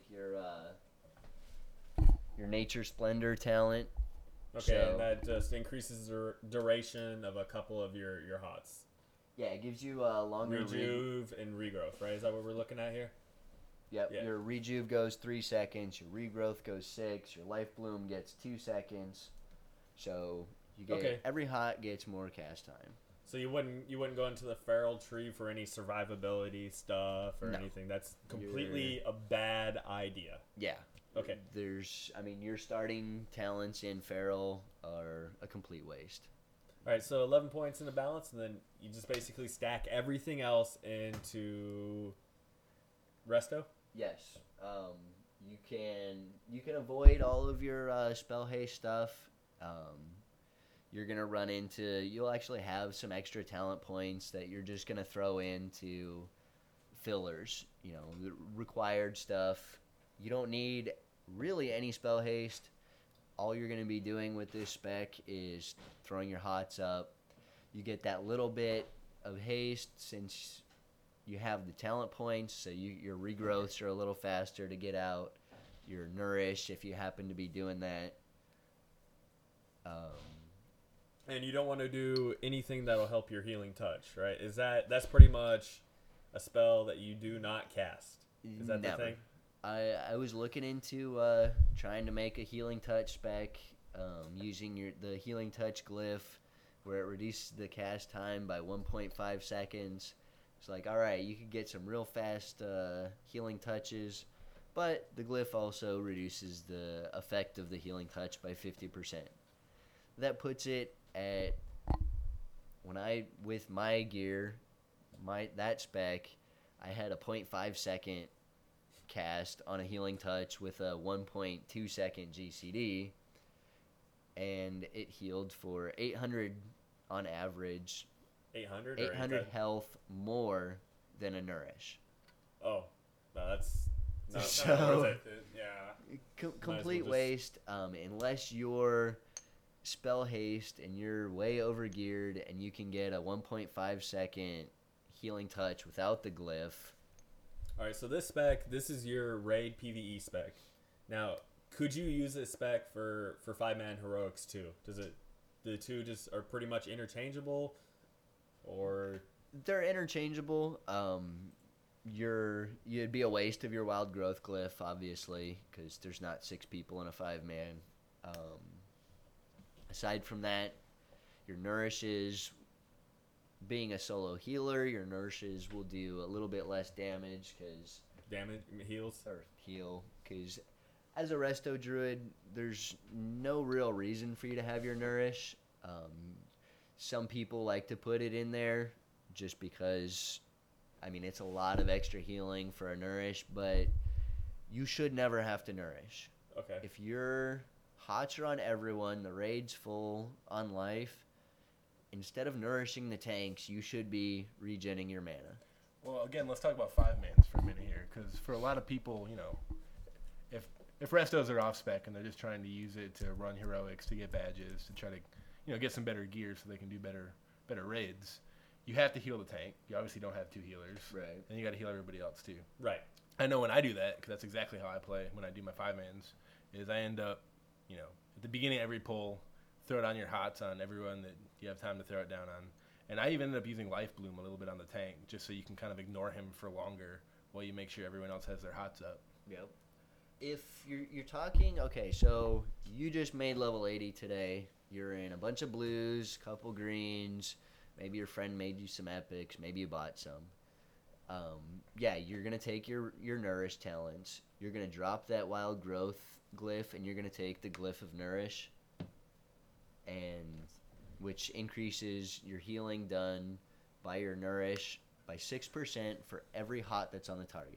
your Nature Splendor talent. Okay, so- and that just increases the duration of a couple of your hots. Yeah, it gives you a longer Rejuve and regrowth, right? Is that what we're looking at here? Yep, Yeah. your Rejuve goes 3 seconds, your Regrowth goes 6, your Life Bloom gets 2 seconds. So you get Okay. every hot gets more cast time. So you wouldn't go into the feral tree for any survivability stuff or No. anything. That's completely a bad idea. Yeah. Okay. Your starting talents in Feral are a complete waste. All right, so 11 points in the balance, and then you just basically stack everything else into Resto. Yes. You can avoid all of your spell haste stuff. You're gonna run into. You'll actually have some extra talent points that you're just gonna throw into fillers. The required stuff. You don't need really any spell haste. All you're gonna be doing with this spec is throwing your hots up. You get that little bit of haste since you have the talent points, so your regrowths are a little faster to get out. Your nourish, if you happen to be doing that. And you don't want to do anything that'll help your healing touch, right? That's pretty much a spell that you do not cast. Is that Never. the thing? I was looking into trying to make a healing touch spec using the healing touch glyph, where it reduces the cast time by 1.5 seconds. It's like, all right, you could get some real fast healing touches, but the glyph also reduces the effect of the healing touch by 50%. That puts it at, with my gear, that spec, I had a 0.5 second cast on a healing touch with a 1.2 second GCD, and it healed for 800 on average, 800? 800 health more than a nourish. Oh, no, that's not So- worth it. Yeah. Complete just- waste, unless you're spell haste and you're way over geared and you can get a 1.5 second healing touch without the glyph. All right, so this spec, this is your raid PvE spec. Now, could you use this spec for 5-man heroics too? Does it? The two just are pretty much interchangeable, or They're interchangeable. You'd be a waste of your wild growth glyph, obviously, because there's not 6 people in a 5-man. Aside from that, your nourishes, being a solo healer, your nourishes will do a little bit less damage because damage heals? or heal, because as a resto druid, there's no real reason for you to have your nourish. Some people like to put it in there just because, I mean, it's a lot of extra healing for a nourish, but you should never have to nourish. Okay. If your hots are on everyone, the raid's full on life, instead of nourishing the tanks, you should be regenning your mana. Well, again, let's talk about 5-mans for a minute here, because for a lot of people, you know, if restos are off spec and they're just trying to use it to run heroics to get badges to try to, you know, get some better gear so they can do better raids, you have to heal the tank. You obviously don't have 2 healers, Right. and you got to heal everybody else too. Right. I know when I do that, because that's exactly how I play when I do my 5-mans, is I end up, you know, at the beginning of every pull, throw it on your hots on everyone that you have time to throw it down on. And I even ended up using Life Bloom a little bit on the tank, just so you can kind of ignore him for longer while you make sure everyone else has their hots up. Yep. If you're talking, okay, so you just made level 80 today. You're in a bunch of blues, couple greens. Maybe your friend made you some epics. Maybe you bought some. Yeah, you're going to take your nourish talents. You're going to drop that wild growth glyph, and you're going to take the glyph of nourish, and which increases your healing done by your nourish by 6% for every hot that's on the target.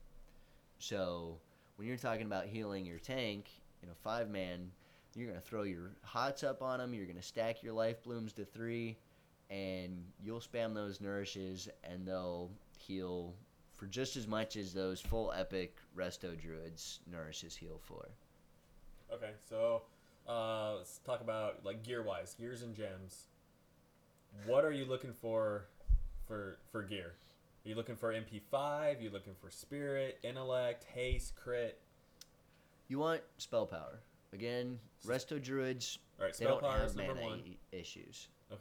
So when you're talking about healing your tank in a 5-man, you're going to throw your hots up on them, you're going to stack your life blooms to 3, and you'll spam those nourishes, and they'll heal for just as much as those full epic resto druids nourishes heal for. Okay, so let's talk about like gears and gems. What are you looking for gear? Are you looking for MP5? Are you looking for spirit, intellect, haste, crit? You want spell power. Again, resto druids, All right, they spell don't power have is number mana 1. issues. Okay.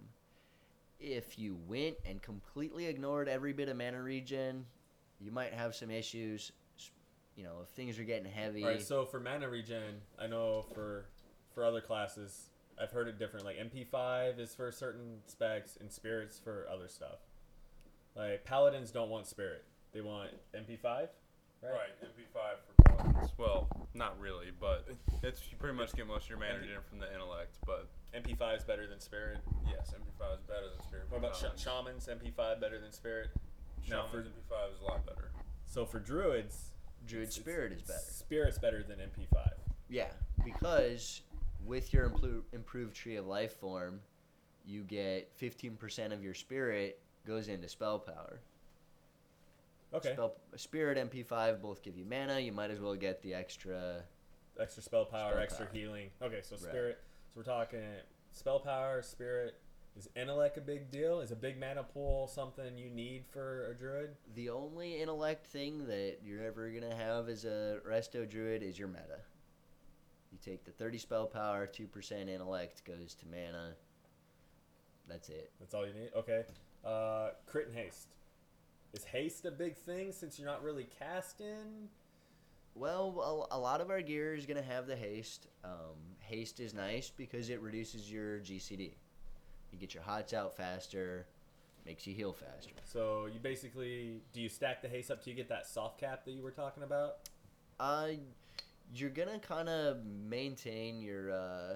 If you went and completely ignored every bit of mana regen, you might have some issues. You know, if things are getting heavy. All right, so for mana regen, I know for other classes, I've heard it different. Like MP5 is for certain specs, and spirit's for other stuff. Like paladins don't want spirit; they want MP5, right? Right, MP5 for paladins. Well, not really, but it's you pretty much get most of your mana regen from the intellect. But MP5 is better than spirit. yes, MP5 is better than spirit. What about paladins. shamans? MP5 better than spirit. Now Shamans, MP5 is a lot better. So for druids, Druid spirit is better. Spirit's better than MP5. Yeah, because with your improved tree of life form, you get 15% of your spirit goes into spell power. Okay. Spirit, MP5 both give you mana. You might as well get the extra. Extra spell power, Spell extra power. healing. Okay, so Right. spirit. So we're talking spell power, spirit. Is intellect a big deal? Is a big mana pool something you need for a druid? The only intellect thing that you're ever going to have as a resto druid is your meta. You take the 30 spell power, 2% intellect goes to mana. That's it. That's all you need? Okay. Crit and haste. Is haste a big thing since you're not really casting? Well, a lot of our gear is going to have the haste. Haste is nice because it reduces your GCD. You get your hots out faster, makes you heal faster. So you basically, do you stack the haste up till you get that soft cap that you were talking about? You're going to kind of maintain your,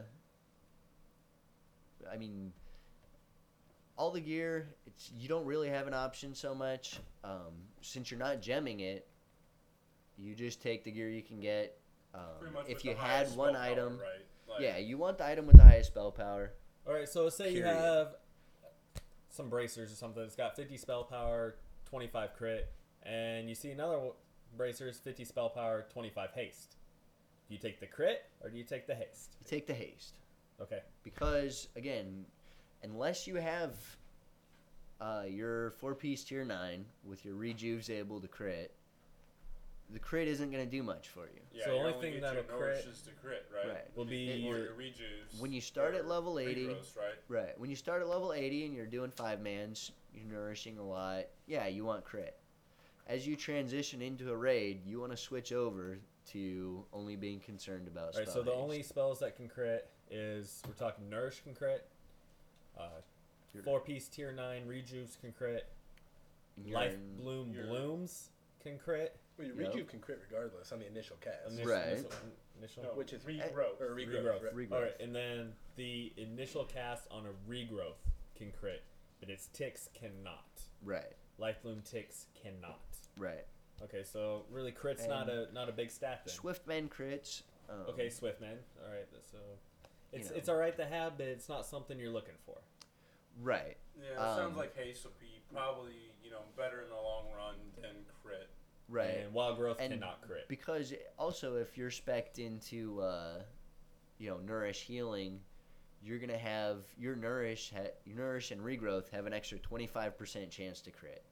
all the gear, you don't really have an option so much. Since you're not gemming it, you just take the gear you can get. Pretty much If with you the had highest one spell power, item, right? Like, yeah, you want the item with the highest spell power. All right, so say you Period. have some bracers or something that's got 50 spell power, 25 crit, and you see another bracers 50 spell power, 25 haste. Do you take the crit or do you take the haste? You take the haste. Okay. Because, again, unless you have your 4-piece tier 9 with your rejuves able to crit, the crit isn't going to do much for you. Yeah, So you only only thing get that'll your crit- nourishes to crit, right? Right. Will be It- Or your your rejuves. When you start at or level 80, regrowths, right? right, when you start at level 80 and you're doing 5-mans, you're nourishing a lot, yeah, you want crit. As you transition into a raid, you want to switch over to only being concerned about All right, spell so the haste. only spells that can crit is, we're talking Nourish can crit, Your- 4-piece tier 9 rejuves can crit, You're Life in- Bloom your- Blooms can crit. Well, your Yep. rejuve can crit regardless on the initial cast, Initial- Right. Initial. No, which is regrowth. or regrowth. Regrowth. Right? Regrowth. All right, and then the initial cast on a regrowth can crit, but its ticks cannot. Right, Life Bloom ticks cannot. right. Okay, so really crit's not a big stat then. Swiftman crits. Okay, Swiftman. All right, so it's know. it's all right to have, but it's not something you're looking for. Right. Yeah, it sounds Um, like haste would be probably, better in the long run than crit. Right. And Wild Growth And cannot crit. Because also, if you're spec'd into, Nourish Healing, you're gonna have your Nourish and Regrowth have an extra 25% chance to crit.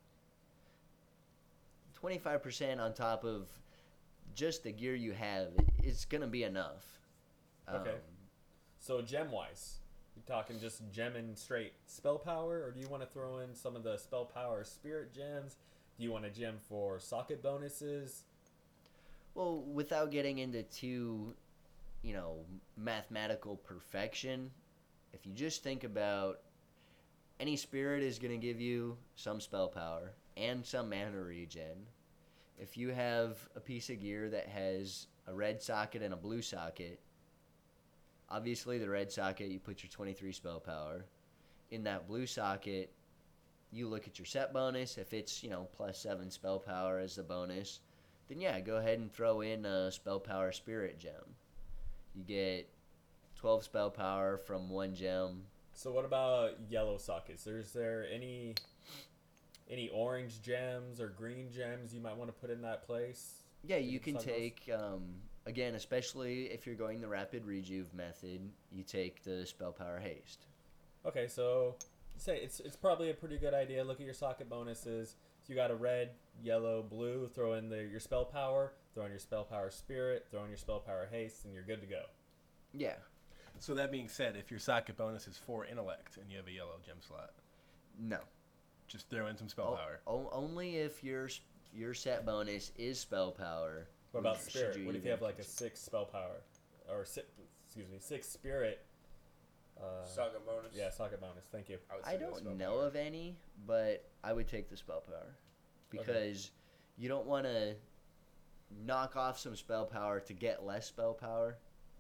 25% on top of just the gear you have is gonna be enough. Okay. So gem wise, you talking just gemming straight spell power, or do you want to throw in some of the spell power spirit gems? Do you want to gem for socket bonuses? Well, without getting into too, mathematical perfection, if you just think about any spirit is going to give you some spell power and some mana regen. If you have a piece of gear that has a red socket and a blue socket, obviously the red socket, you put your 23 spell power. In that blue socket, you look at your set bonus. If it's, plus 7 spell power as the bonus, then yeah, go ahead and throw in a spell power spirit gem. You get 12 spell power from one gem. So what about yellow sockets? Is there any orange gems or green gems you might want to put in that place? Yeah, to you get can some of those? take, again, especially if you're going the rapid rejuve method, you take the spell power haste. Okay, so say it's probably a pretty good idea. Look at your socket bonuses. So you got a red, yellow, blue. Throw in your spell power. Throw in your spell power spirit. Throw in your spell power haste, and you're good to go. Yeah. So that being said, if your socket bonus is 4 intellect and you have a yellow gem slot, No. just throw in some spell power. Only if your set bonus is spell power. What about should spirit? you What if even you have like a consider- 6 spell power, or 6 spirit? Saga bonus. Yeah, socket bonus. Thank you. would I say that's spell don't know power. of any, but I would take the spell power because you don't want to knock off some spell power to get less spell power.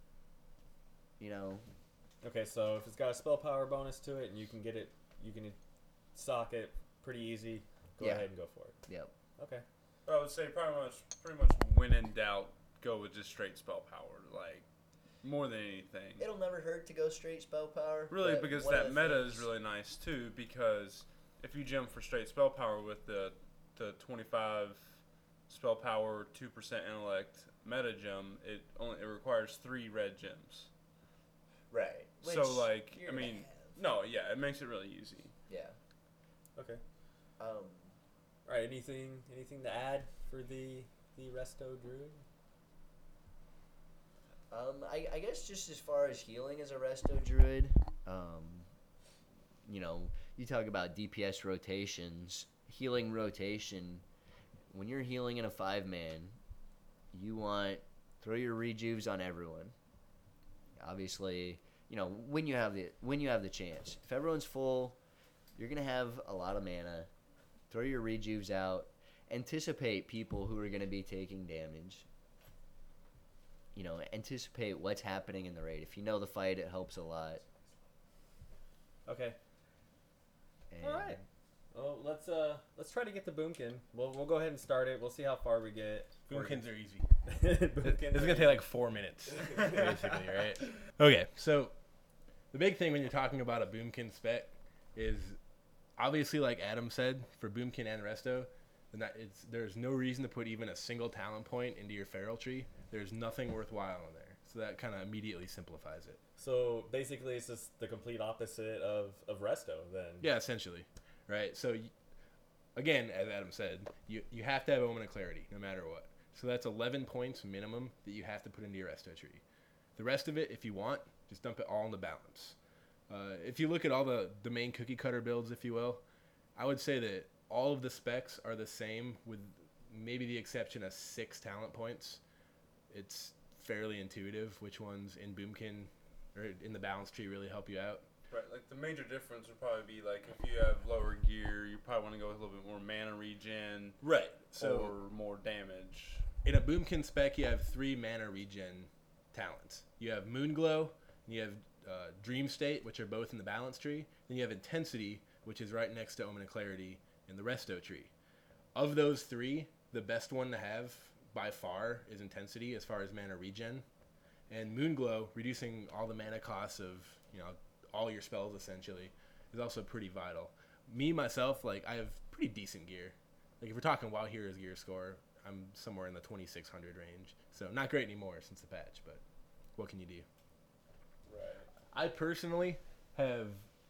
Okay, so if it's got a spell power bonus to it, and you can get it, you can sock it pretty easy. Go Yeah. ahead and go for it. Yep. Okay. I would say pretty much when in doubt, go with just straight spell power. Like, more than anything. It'll never hurt to go straight spell power. Really, but because one of that the meta is things- really nice too. Because if you gem for straight spell power with the 25 spell power, 2% intellect meta gem, it requires 3 red gems. Right. So, Which like, you're I gonna mean, have. no, yeah, it makes it really easy. Yeah. Okay. Um. All right. Anything to add for the Resto Druid? I guess just as far as healing as a Resto Druid, you talk about DPS rotations. healing rotation, when you're healing in a 5-man, you want throw your rejuves on everyone. Obviously, when you have the chance. If everyone's full, you're gonna have a lot of mana. Throw your rejuves out. Anticipate people who are gonna be taking damage. Anticipate what's happening in the raid. If you know the fight, it helps a lot. Okay. And All right. Well, let's try to get the Boomkin. We'll go ahead and start it. We'll see how far we get. Boomkins are easy. Boomkins This is are gonna take like 4 minutes, basically, right? Okay, so the big thing when you're talking about a Boomkin spec is obviously, like Adam said, for Boomkin and Resto, there's no reason to put even a single talent point into your feral tree. There's nothing worthwhile in there, so that kind of immediately simplifies it. So basically, it's just the complete opposite of Resto then. Yeah, essentially, right? So again, as Adam said, you have to have Omen of Clarity no matter what. So that's 11 points minimum that you have to put into your Resto tree. The rest of it, if you want, just dump it all into balance. If you look at all the main cookie cutter builds, if you will, I would say that all of the specs are the same with maybe the exception of 6 talent points. It's fairly intuitive which ones in Boomkin or in the balance tree really help you out. Right, like the major difference would probably be like if you have lower gear, you probably want to go with a little bit more mana regen, Right. So or more damage. in a Boomkin spec, you have 3 mana regen talents. You have Moonglow, and you have Dream State, which are both in the balance tree. Then you have Intensity, which is right next to Omen of Clarity in the Resto tree. Of those 3, the best one to have by far is Intensity as far as mana regen. And Moonglow, reducing all the mana costs of, all your spells essentially, is also pretty vital. Me, myself, I have pretty decent gear. Like, if we're talking WoW Heroes gear score, I'm somewhere in the 2600 range. So, not great anymore since the patch, but what can you do? Right. I personally have,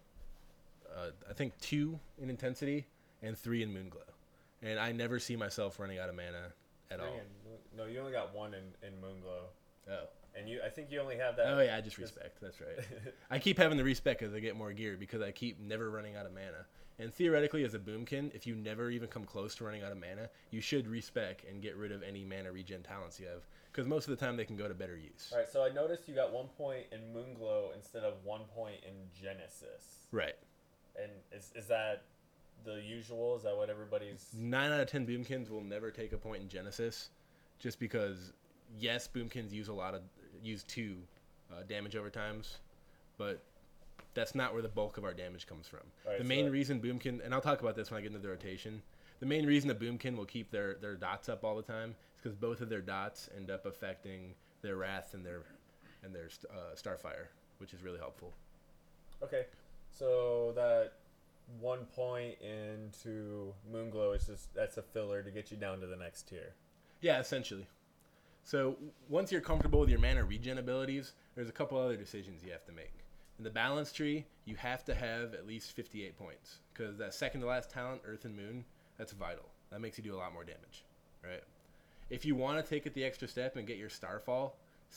I think 2 in Intensity and 3 in Moonglow. And I never see myself running out of mana at all. No, you only got 1 in Moonglow. Oh. And I think you only have that. Oh, yeah, I just respect. That's right. I keep having the respec as I get more gear because I keep never running out of mana. And theoretically, as a Boomkin, if you never even come close to running out of mana, you should respec and get rid of any mana regen talents you have. Because most of the time, they can go to better use. All right, so I noticed you got 1 point in Moonglow instead of 1 point in Genesis. Right. And is that the usual? Is that what everybody's... 9 out of 10 Boomkins will never take a point in Genesis. Just because, yes, Boomkins use 2 damage overtimes, but that's not where the bulk of our damage comes from. Right, the main reason Boomkin, and I'll talk about this when I get into the rotation, the main reason the Boomkin will keep their dots up all the time is because both of their dots end up affecting their Wrath and their Starfire, which is really helpful. Okay, so that 1 point into Moonglow that's a filler to get you down to the next tier. Yeah, essentially. So once you're comfortable with your mana regen abilities, there's a couple other decisions you have to make. In the balance tree, you have to have at least 58 points because that second to last talent, Earth and Moon, that's vital. That makes you do a lot more damage, right? If you want to take it the extra step and get your Starfall,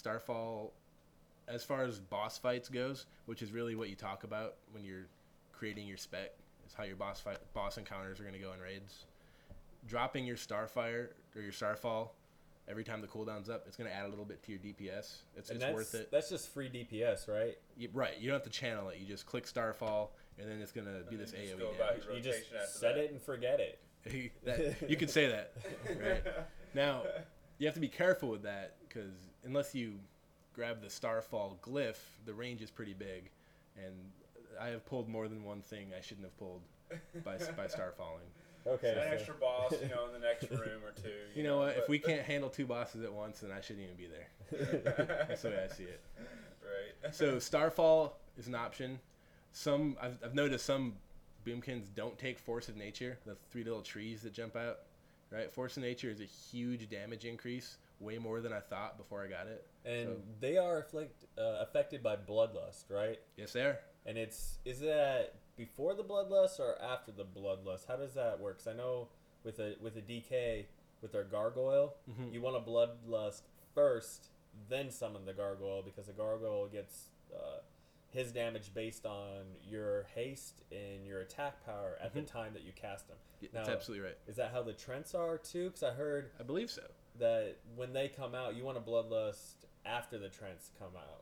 as far as boss fights goes, which is really what you talk about when you're creating your spec, is how your boss encounters are going to go in raids. Dropping your Starfire or your Starfall every time the cooldown's up, it's going to add a little bit to your DPS. It's worth it. That's just free DPS, right? Right. You don't have to channel it. You just click Starfall, and then it's going to do this AoE damage. You just set it and forget it. You could say that. Right. Now, you have to be careful with that, because unless you grab the Starfall glyph, the range is pretty big, and I have pulled more than one thing I shouldn't have pulled by Starfalling. Okay. So an extra boss, in the next room or 2. You know what? If we can't handle 2 bosses at once, then I shouldn't even be there. That's the way I see it. Right. So Starfall is an option. I've noticed some Boomkins don't take Force of Nature, the 3 little trees that jump out. Right? Force of Nature is a huge damage increase, way more than I thought before I got it. And they are affected by Bloodlust, right? Yes, they are. And is that before the Bloodlust or after the Bloodlust? How does that work? 'Cause I know with a DK, with their Gargoyle, you want a Bloodlust first, then summon the Gargoyle, because the Gargoyle gets his damage based on your haste and your attack power at the time that you cast him. That's absolutely right. Is that how the Trents are too? Because I heard I believe so. that when they come out, you want to Bloodlust after the Trents come out.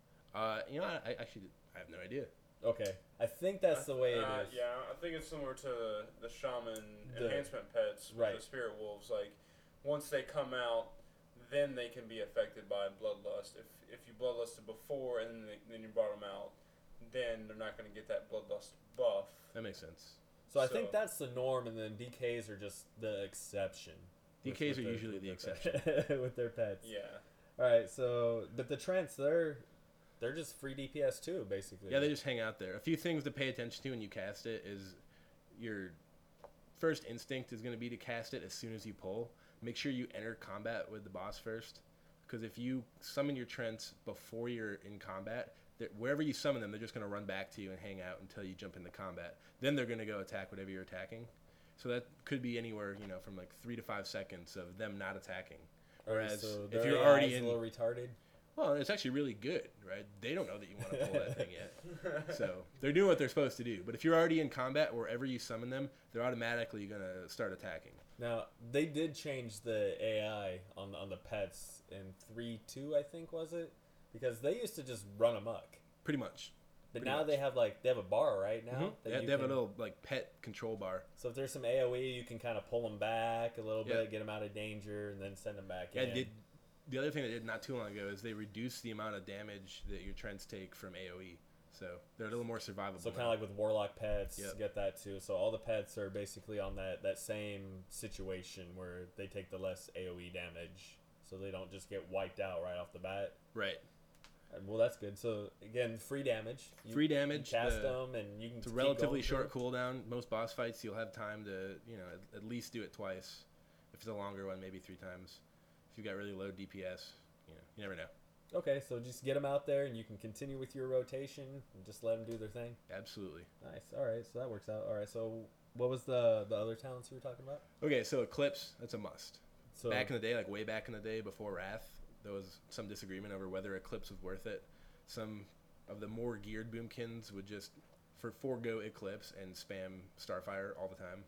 I have no idea. Okay, I think that's the way it is. Yeah, I think it's similar to the Shaman The- enhancement pets with right. the Spirit Wolves. Like, once they come out, then they can be affected by Bloodlust. If you Bloodlusted before and then you brought them out, then they're not going to get that Bloodlust buff. That makes sense. So I think that's the norm, and then DKs are just the exception. DKs are usually the exception. with their pets. Yeah. All right, so but the Trents, they're just free DPS too, basically. Yeah, they just hang out there. A few things to pay attention to when you cast it is your first instinct is going to be to cast it as soon as you pull. Make sure you enter combat with the boss first, because if you summon your Trents before you're in combat, wherever you summon them, they're just going to run back to you and hang out until you jump into combat. Then they're going to go attack whatever you're attacking. So that could be anywhere, from like 3 to 5 seconds of them not attacking. Whereas so if their you're AI already is in, a little retarded. well, it's actually really good, right? They don't know that you want to pull that thing yet. So they're doing what they're supposed to do. But if you're already in combat, wherever you summon them, they're automatically going to start attacking. Now they did change the AI on the pets in 3.2, I think was it, because they used to just run amok. Pretty much. But Pretty now much. they have a bar right now. that They you have a can- little pet control bar. So if there's some AOE, you can kind of pull them back a little Yeah. bit, get them out of danger, and then send them back Yeah, in. the other thing they did not too long ago is they reduced the amount of damage that your Trents take from AoE. So they're a little more survivable. So kind now. of like with Warlock pets, Yep. get that too. So all the pets are basically on that same situation where they take the less AOE damage, so they don't just get wiped out right off the bat. Right. Well, that's good. So again, free damage. Free damage, You cast the- them, and you can. It's a keep relatively going short through. cooldown. Most boss fights, you'll have time to, at least do it twice. If it's a longer one, maybe 3 times. If you've got really low DPS, you never know. Okay, so just get them out there, and you can continue with your rotation, and just let them do their thing. Absolutely. Nice. All right, so that works out. All right, so what was the other talents you were talking about? Okay, so Eclipse, that's a must. So Back in the day, like way back in the day before Wrath, there was some disagreement over whether Eclipse was worth it. Some of the more geared boomkins would just forego Eclipse and spam Starfire all the time.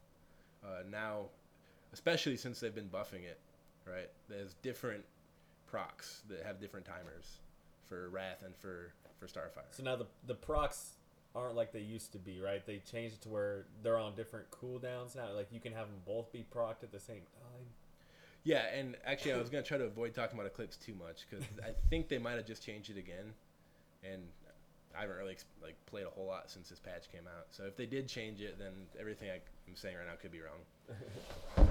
Now, especially since they've been buffing it, right? There's different procs that have different timers for Wrath and for Starfire. So now the procs aren't like they used to be, right? They changed it to where they're on different cooldowns now. Like you can have them both be procced at the same time. Yeah, and actually I was going to try to avoid talking about Eclipse too much because I think they might have just changed it again. And I haven't really played a whole lot since this patch came out. So if they did change it, then everything I'm saying right now could be wrong.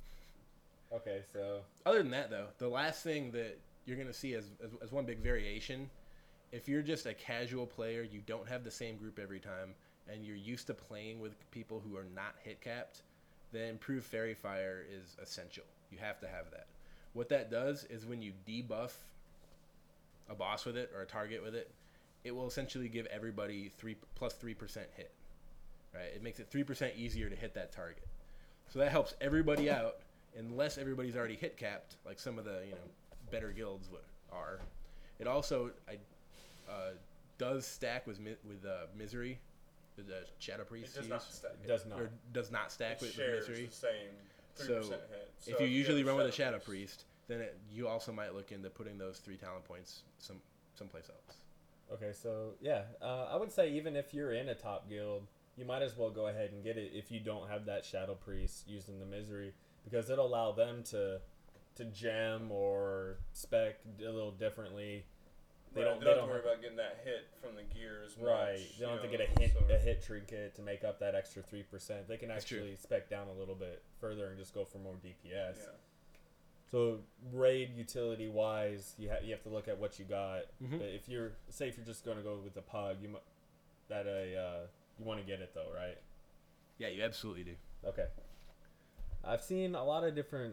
Okay, so Other than that, though, the last thing that you're going to see as one big variation, if you're just a casual player, you don't have the same group every time, and you're used to playing with people who are not hit capped, then Improved Fairy Fire is essential. You have to have that. What that does is when you debuff a boss with it or a target with it, it will essentially give everybody plus 3% hit. Right? It makes it 3% easier to hit that target. So that helps everybody out. Unless everybody's already hit capped, like some of the better guilds are. It also does stack with Misery, the Shadow Priest. It does not stack. it does not. Or does not stack It with shares Misery. the same 3% So, hit. So if you usually run with a Shadow Priest, Priest, then you also might look into putting those 3 talent points someplace else. Okay, so yeah, I would say even if you're in a top guild, you might as well go ahead and get it if you don't have that Shadow Priest using the Misery, because it'll allow them to gem or spec a little differently. They don't have to worry about getting that hit from the gears. Right, they don't have to get a hit trinket to make up that extra 3%. They can That's true. actually spec down a little bit further and just go for more DPS. Yeah. So raid utility wise, you have to look at what you got. Mhm. But if you're just going to go with the pug, you want to get it though, right? Yeah, you absolutely do. Okay. I've seen a lot of different,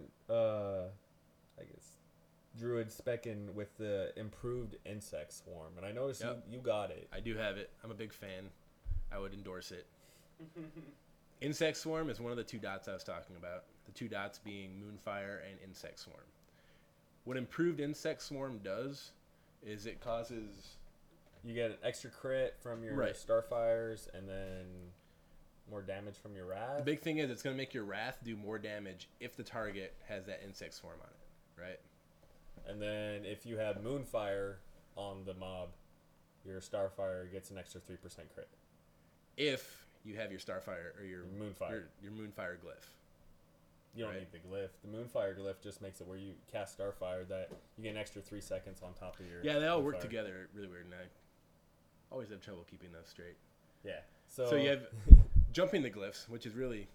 druids specking with the improved insect swarm, and I noticed Yep. you got it. I do have it. I'm a big fan. I would endorse it. Insect Swarm is one of the 2 dots I was talking about. The 2 dots being Moonfire and Insect Swarm. What Improved Insect Swarm does is it causes You get an extra crit from your Right. Starfires, and then more damage from your Wrath. The big thing is it's going to make your Wrath do more damage if the target has that insect swarm on it, right? And then if you have Moonfire on the mob, your Starfire gets an extra 3% crit. If you have your Starfire or your Moonfire. your Moonfire glyph. You don't Right. need the glyph. The Moonfire glyph just makes it where you cast Starfire that you get an extra 3 seconds on top of your. Yeah, they all work Moonfire. together really weird, and I always have trouble keeping those straight. Yeah. So, So you have jumping the glyphs, which is really.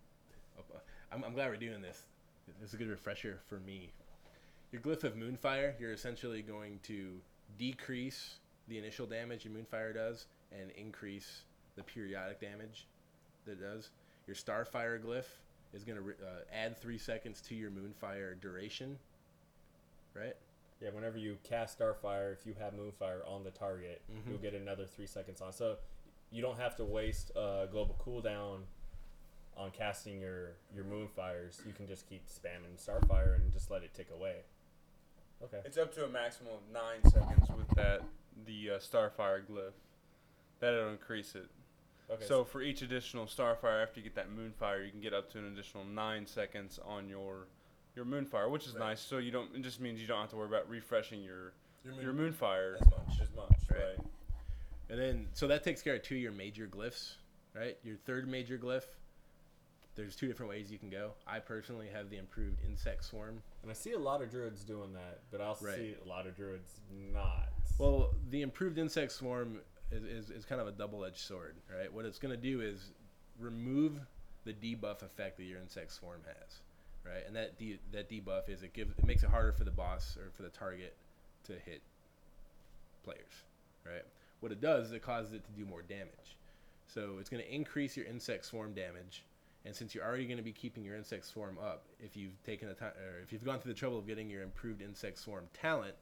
I'm glad we're doing this. This is a good refresher for me. Your glyph of Moonfire, you're essentially going to decrease the initial damage your Moonfire does and increase the periodic damage that it does. Your Starfire glyph is going to add 3 seconds to your Moonfire duration, right? yeah, whenever you cast Starfire, if you have Moonfire on the target, Mhm. you'll get another 3 seconds on. So you don't have to waste a global cooldown on casting your Moonfires. You can just keep spamming Starfire and just let it tick away. Okay. It's up to a maximum of 9 seconds with the Starfire glyph. That'll increase it. Okay. So for each additional Starfire, after you get that Moonfire, you can get up to an additional 9 seconds on your Moonfire, which is Right. nice. So you don't. It just means you don't have to worry about refreshing your Your Moonfire as much. right? Right. And then, so that takes care of 2 of your major glyphs, right? Your third major glyph, there's 2 different ways you can go. I personally have the improved insect swarm. And I see a lot of druids doing that, but I also Right. see a lot of druids not. Well, the improved insect swarm is kind of a double-edged sword, right? What it's going to do is remove the debuff effect that your insect swarm has, right? And that debuff is it makes it harder for the boss or for the target to hit players, right? What it does is it causes it to do more damage. So it's going to increase your insect swarm damage, and since you're already going to be keeping your insect swarm up, if you've taken the time or if you've gone through the trouble of getting your improved insect swarm talent,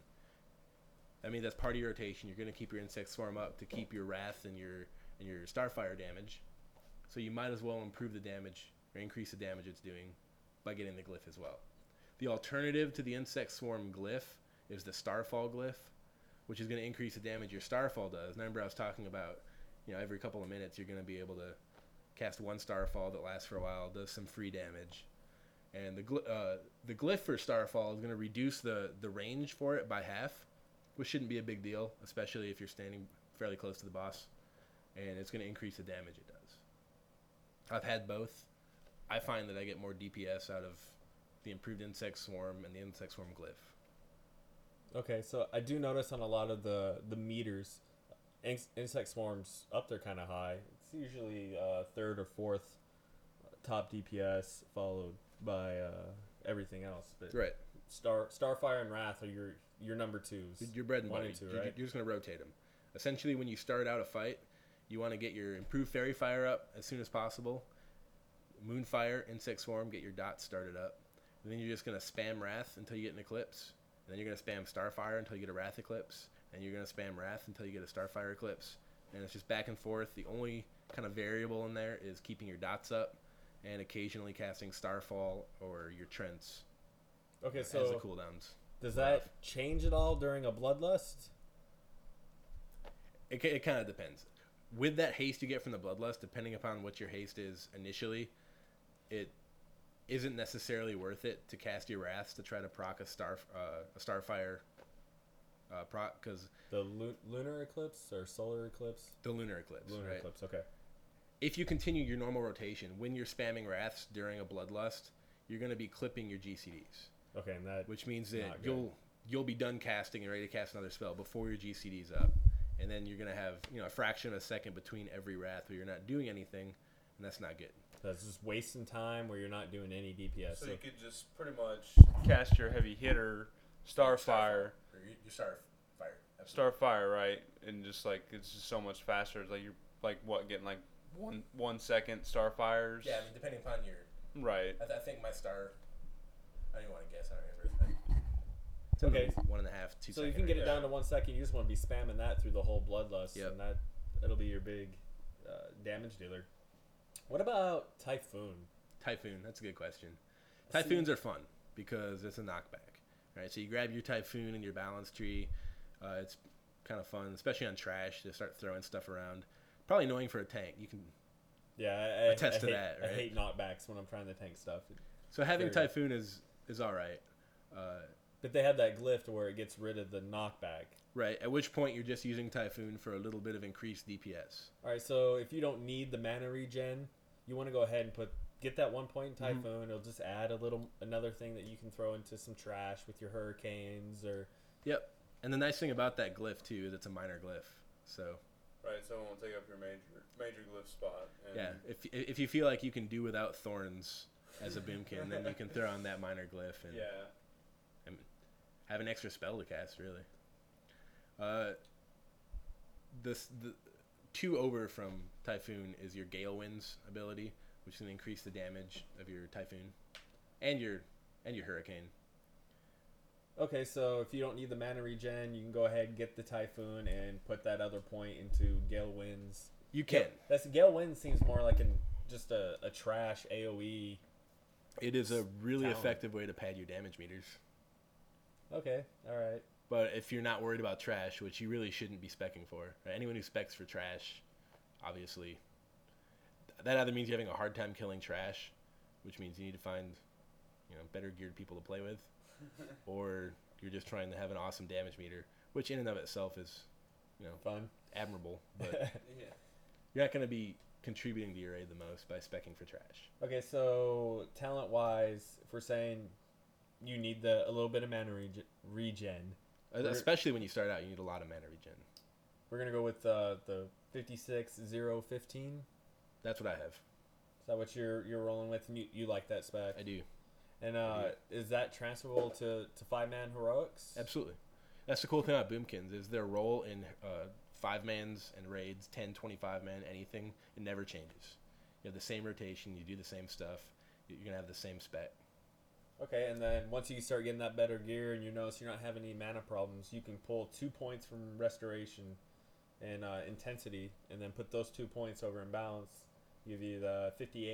I mean that's part of your rotation. You're going to keep your insect swarm up to keep your Wrath and your Starfire damage. So you might as well improve the damage or increase the damage it's doing by getting the glyph as well. The alternative to the insect swarm glyph is the Starfall glyph, which is going to increase the damage your Starfall does. Remember I was talking about, every couple of minutes you're going to be able to cast 1 Starfall that lasts for a while, does some free damage. And the glyph for Starfall is going to reduce the range for it by half, which shouldn't be a big deal, especially if you're standing fairly close to the boss. And it's going to increase the damage it does. I've had both. I find that I get more DPS out of the improved insect swarm and the insect swarm glyph. Okay, so I do notice on a lot of the meters, insect swarms up there kind of high. It's usually 3rd or 4th top DPS, followed by everything else. But Right. Starfire and Wrath are your number 2s. Your bread and One butter. and two, You're right? just going to rotate them. Essentially, when you start out a fight, you want to get your improved Fairy Fire up as soon as possible. Moonfire, Insect Swarm, get your dots started up. And then you're just going to spam Wrath until you get an Eclipse. And then you're going to spam Starfire until you get a Wrath Eclipse. And you're going to spam Wrath until you get a Starfire Eclipse. And it's just back and forth. The only kind of variable in there is keeping your dots up and occasionally casting Starfall or your Trents Okay, as the so cooldowns. does that change at all during a Bloodlust? It kind of depends. With that haste you get from the Bloodlust, depending upon what your haste is initially, it isn't necessarily worth it to cast your Wraths to try to proc a Starfire proc, because The lunar eclipse or solar eclipse? the Lunar Eclipse, Lunar right? eclipse, okay. If you continue your normal rotation, when you're spamming Wraths during a Bloodlust, you're going to be clipping your GCDs, Okay, and that which means that Not good. you'll be done casting and ready to cast another spell before your GCD's up. And then you're going to have a fraction of a second between every Wrath where you're not doing anything, and that's not good. that's just wasting time where you're not doing any DPS. So So you could just pretty much cast your heavy hitter, Starfire, Or your Starfire. Starfire, right? And just it's just so much faster. It's like you're getting 1 second Starfires. Yeah, I mean, depending upon your... Right. I think my star... I don't even want to guess. I don't remember. It's Okay. 1.5, 2 So you can get it down to 1 second. You just want to be spamming that through the whole Bloodlust, Yep. and that'll be your big damage dealer. What about Typhoon? Typhoon, that's a good question. Typhoons are fun because it's a knockback. Right? So you grab your Typhoon and your balance tree. It's kind of fun, especially on trash, to start throwing stuff around. Probably annoying for a tank. You can Yeah, attest to hate, that, right? I hate knockbacks when I'm trying to tank stuff. So having Very- Typhoon is all right. But they have that glyph to where it gets rid of the knockback. Right. At which point you're just using Typhoon for a little bit of increased DPS. All right, so if you don't need the mana regen, you want to go ahead and get that 1 point in Typhoon. It'll just add another thing that you can throw into some trash with your hurricanes or. Yep. And the nice thing about that glyph too is it's a minor glyph. So Right, so it won't take up your major glyph spot. And yeah, if you feel like you can do without thorns as a boomkin, then you can throw on that minor glyph and Yeah. have an extra spell to cast, really. The 2 over from Typhoon is your Gale Winds ability, which can increase the damage of your Typhoon and your Hurricane. Okay, so if you don't need the mana regen, you can go ahead and get the Typhoon and put that other point into Gale Winds. You can. That's Gale Winds seems more like just a trash AOE. It is a really Talent. effective way to pad your damage meters. Okay, all right. But if you're not worried about trash, which you really shouldn't be specking for, right? Anyone who specs for trash, obviously, that either means you're having a hard time killing trash, which means you need to find, better geared people to play with, or you're just trying to have an awesome damage meter, which in and of itself is, Fun. admirable. But Yeah. you're not going to be contributing to your raid the most by specking for trash. Okay, so talent-wise, if we're saying you need a little bit of mana regen, Especially when you start out, you need a lot of mana regen. we're gonna go with the 56-0-15. That's what I have. Is that what you're rolling with? And you like that spec? I do. And is that transferable to 5-man heroics? Absolutely. That's the cool thing about Boomkins is their role in 5-mans and raids, 10, 25-man, anything, it never changes. You have the same rotation, you do the same stuff, you're going to have the same spec. Okay, and then once you start getting that better gear and you notice you're not having any mana problems, you can pull 2 points from restoration and intensity, and then put those 2 points over in balance. Give you the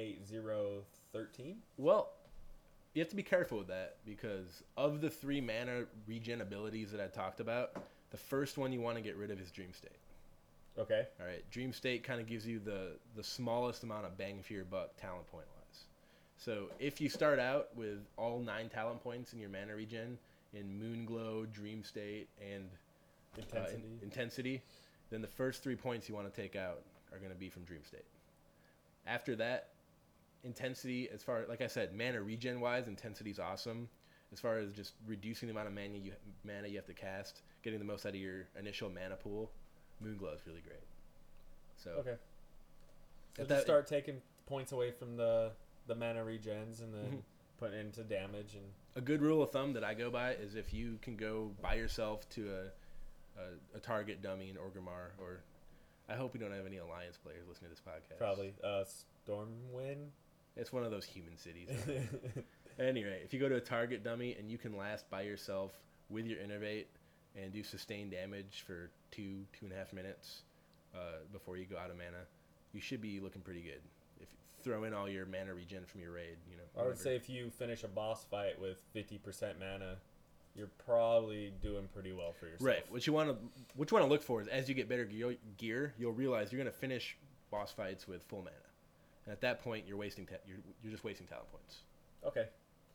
58-0-13. Well, you have to be careful with that because of the 3 mana regen abilities that I talked about, the first one you want to get rid of is Dream State. Okay. All right, Dream State kind of gives you the smallest amount of bang for your buck talent point wise. So if you start out with all 9 talent points in your mana regen in Moonglow, Dream State, and intensity, then the first 3 points you want to take out are going to be from Dream State. After that, intensity, as far like I said, mana regen wise, intensity is awesome. As far as just reducing the amount of mana you have to cast, getting the most out of your initial mana pool, Moonglow is really great. So Okay. So If just that- start taking points away from the mana regens and then put it into damage. And a good rule of thumb that I go by is if you can go by yourself to a target dummy in Orgrimmar, or I hope we don't have any Alliance players listening to this podcast. probably Stormwind. It's one of those human cities. At any rate, if you go to a target dummy and you can last by yourself with your Innervate and do sustained damage for 2.5 minutes before you go out of mana, you should be looking pretty good. If you throw in all your mana regen from your raid, I would whatever. say if you finish a boss fight with 50% mana, you're probably doing pretty well for yourself. Right. What you want to look for is as you get better gear, you'll realize you're going to finish boss fights with full mana, and at that point, you're just wasting talent points. Okay.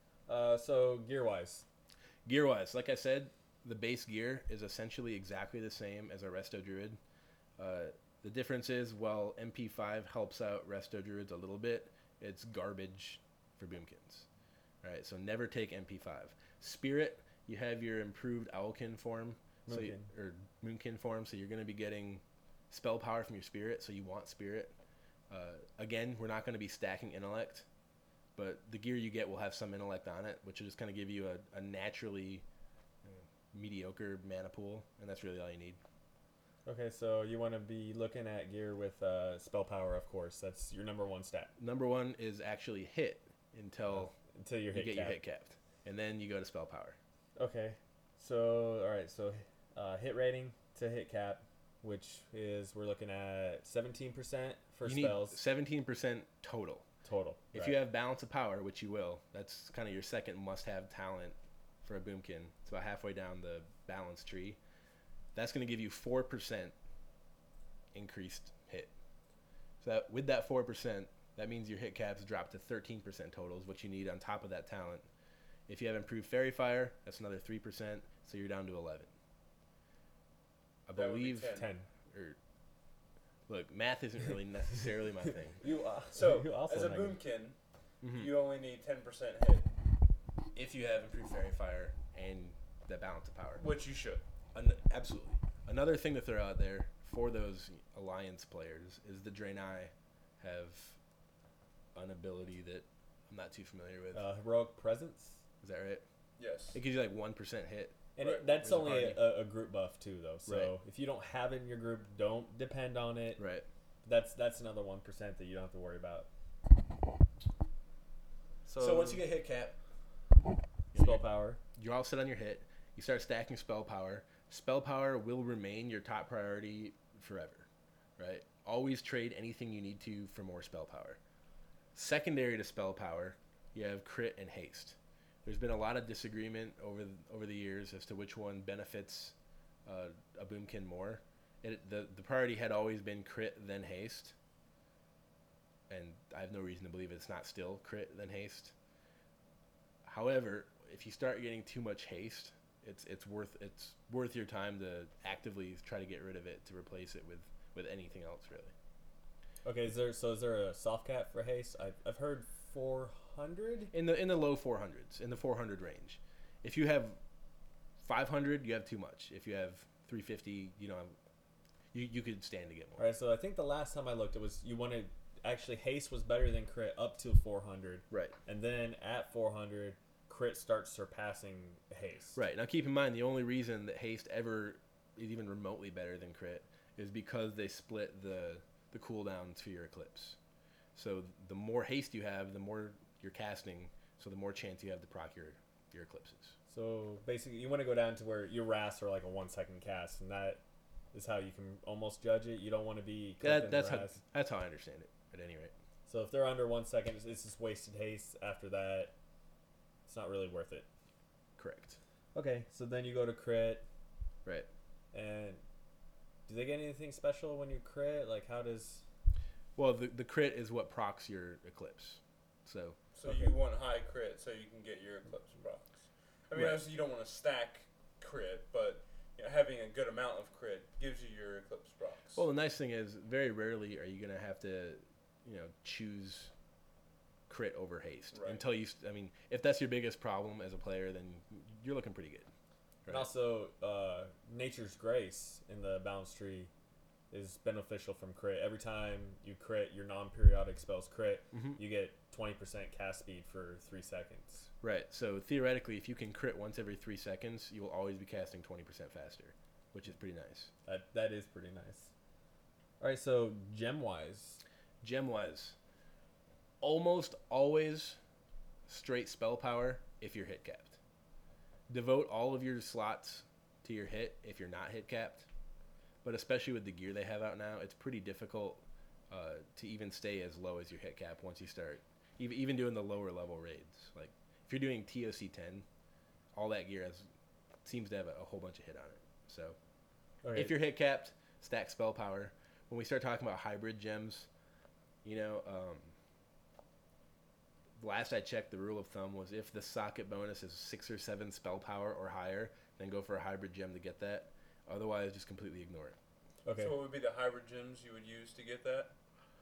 So gear wise, Gear wise, like I said, the base gear is essentially exactly the same as a Resto Druid. The difference is while MP5 helps out Resto Druids a little bit, it's garbage for Boomkins. All right, so never take MP5. Spirit, you have your improved Owlkin form, or Moonkin form, so you're going to be getting spell power from your Spirit, so you want Spirit. Again, we're not going to be stacking Intellect, but the gear you get will have some Intellect on it, which will just kind of give you a naturally mediocre mana pool, and that's really all you need. okay, so you want to be looking at gear with spell power, of course. That's your number 1 stat Number 1 is actually hit until until you're you hit get cap. your hit capped, and then you go to spell power. Okay, so all right, so hit rating to hit cap, which is we're looking at 17% for You spells need 17% total. total. If you have balance of power, which you will, that's kind of your second must-have talent for a Boomkin. It's about halfway down the balance tree. That's going to give you 4% increased hit. So that, with that 4%, that means your hit caps drop to 13% totals, what you need on top of that talent. If you have improved Fairy Fire, that's another 3%, so you're down to 11. I That would be believe 10. Or, look, math isn't really necessarily my thing. So, you also as a negative. boomkin, you only need 10% hit, If you have improved Fairy Fire and the balance of power. which you should. Absolutely. Another thing to throw out there for those Alliance players is the Draenei have an ability that I'm not too familiar with. Heroic Presence. Is that right? Yes. It gives you like 1% hit. And Right. that's As a only party. a group buff too, though. So Right. if you don't have it in your group, don't depend on it. Right. That's another 1% that you don't have to worry about. So once you get hit cap, Spell power. you're all set on your hit. You start stacking spell power. Spell power will remain your top priority forever, right? Always trade anything you need to for more spell power. Secondary to spell power, you have crit and haste. There's been a lot of disagreement over the years as to which one benefits a boomkin more. The priority had always been crit then haste, and I have no reason to believe it's not still crit then haste. However, if you start getting too much haste, it's worth your time to actively try to get rid of it to replace it with anything else really. Okay, is there a soft cap for haste? I've heard 400. In the low 400s, in the 400 range. If you have 500, you have too much. If you have 350, you don't have. You could stand to get more. All right, so I think the last time I looked, it was you wanted actually haste was better than crit up to 400, Right. and then at 400, crit starts surpassing haste. Right. Now keep in mind the only reason that haste ever is even remotely better than crit is because they split the cooldowns for your eclipse. So the more haste you have, the more you're casting, so the more chance you have to proc your eclipses. So basically, you want to go down to where your wraths are like a 1 second cast, and that is how you can almost judge it. You don't want to be collecting That's wraths. how I understand it. At any rate. So if they're under 1 second, it's just wasted haste. After that, it's not really worth it. Correct. Okay, so then you go to crit, Right. and do they get anything special when you crit? Like, how does... Well, the crit is what procs your eclipse. So So Okay. you want high crit so you can get your eclipse procs. I mean, Right. obviously you don't want to stack crit, but having a good amount of crit gives you your eclipse procs. well, the nice thing is very rarely are you gonna have to, choose crit over haste Right. until you. I mean, if that's your biggest problem as a player, then you're looking pretty good. And also, Nature's Grace in the balance tree is beneficial from crit. Every time you crit, your non-periodic spells crit, Mhm. you get 20% cast speed for 3 seconds. Right. So theoretically, if you can crit once every 3 seconds, you will always be casting 20% faster, which is pretty nice. That is pretty nice. All right, so gem-wise, Gem-wise, almost always straight spell power if you're hit capped. Devote all of your slots to your hit if you're not hit capped. But especially with the gear they have out now, it's pretty difficult to even stay as low as your hit cap once you start. Even doing the lower level raids. Like, if you're doing TOC 10, all that gear seems to have a whole bunch of hit on it. So, okay. if you're hit capped, stack spell power. When we start talking about hybrid gems, last I checked, the rule of thumb was if the socket bonus is 6 or 7 spell power or higher, then go for a hybrid gem to get that. Otherwise, just completely ignore it. Okay. So what would be the hybrid gems you would use to get that?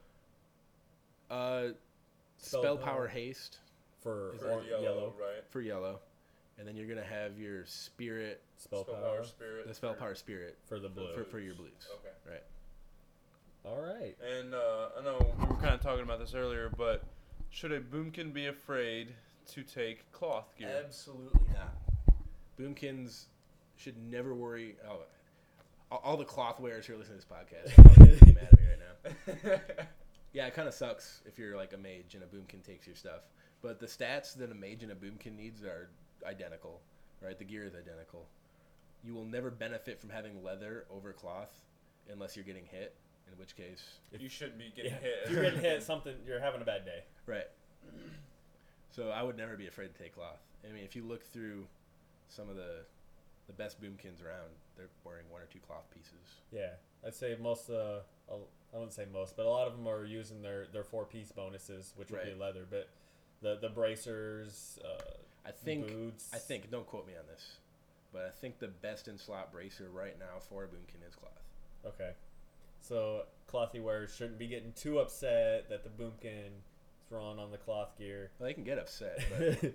Spell power haste for For yellow, right? for yellow, and then you're gonna have your spirit, spell power spirit. the spell power spirit for the blue. for your blues. Okay. Right. All right. And I know we were kind of talking about this earlier, but should a boomkin be afraid to take cloth gear? Absolutely not. Boomkins should never worry. Oh, all the cloth wearers who are listening to this podcast are probably gonna be mad at me right now. Yeah, it kind of sucks if you're like a mage and a boomkin takes your stuff. But the stats that a mage and a boomkin needs are identical, right? The gear is identical. You will never benefit from having leather over cloth unless you're getting hit, in which case... You shouldn't be getting Yeah. hit. If you're getting hit, you're having a bad day. Right. So I would never be afraid to take cloth. I mean, if you look through some of the the best boomkins around, they're wearing 1 or 2 cloth pieces. Yeah, I'd say most. I wouldn't say most, but a lot of them are using their 4-piece bonuses, which would be Right. leather. But the bracers, I think. boots. Don't quote me on this, but I think the best in slot bracer right now for a boomkin is cloth. Okay, so clothy wearers shouldn't be getting too upset that the boomkin is rolling on the cloth gear. Well, they can get upset, but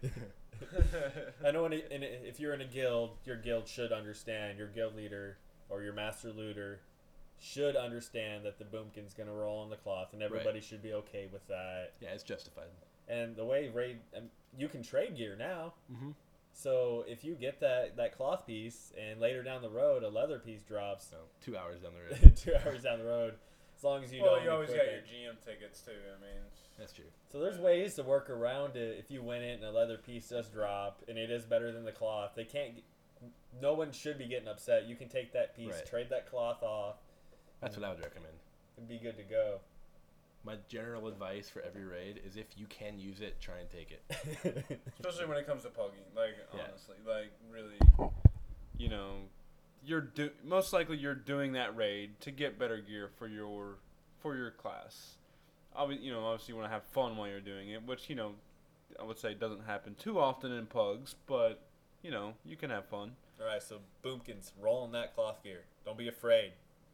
I know if you're in a guild, your guild should understand. Your guild leader or your master looter should understand that the boomkin's going to roll on the cloth, and everybody should be okay with that. yeah, it's justified. And the way raid, you can trade gear now. Mm-hmm. So if you get that cloth piece, and later down the road a leather piece drops, So 2 hours down the road. 2 hours down the road, as long as you Well, don't you always equip got it. your GM tickets too. I mean, That's true. So there's ways to work around it if you win it and a leather piece does drop and it is better than the cloth. They can't. No one should be getting upset. You can take that piece, Right. trade that cloth off, That's what I would recommend. and be good to go. My general advice for every raid is if you can use it, try and take it. especially when it comes to pugging. Like Yeah. honestly, like really, you know, most likely you're doing that raid to get better gear for your class. Obviously, you want to have fun while you're doing it, which I would say doesn't happen too often in pugs, but you can have fun. All right, so boomkins, roll on that cloth gear. Don't be afraid.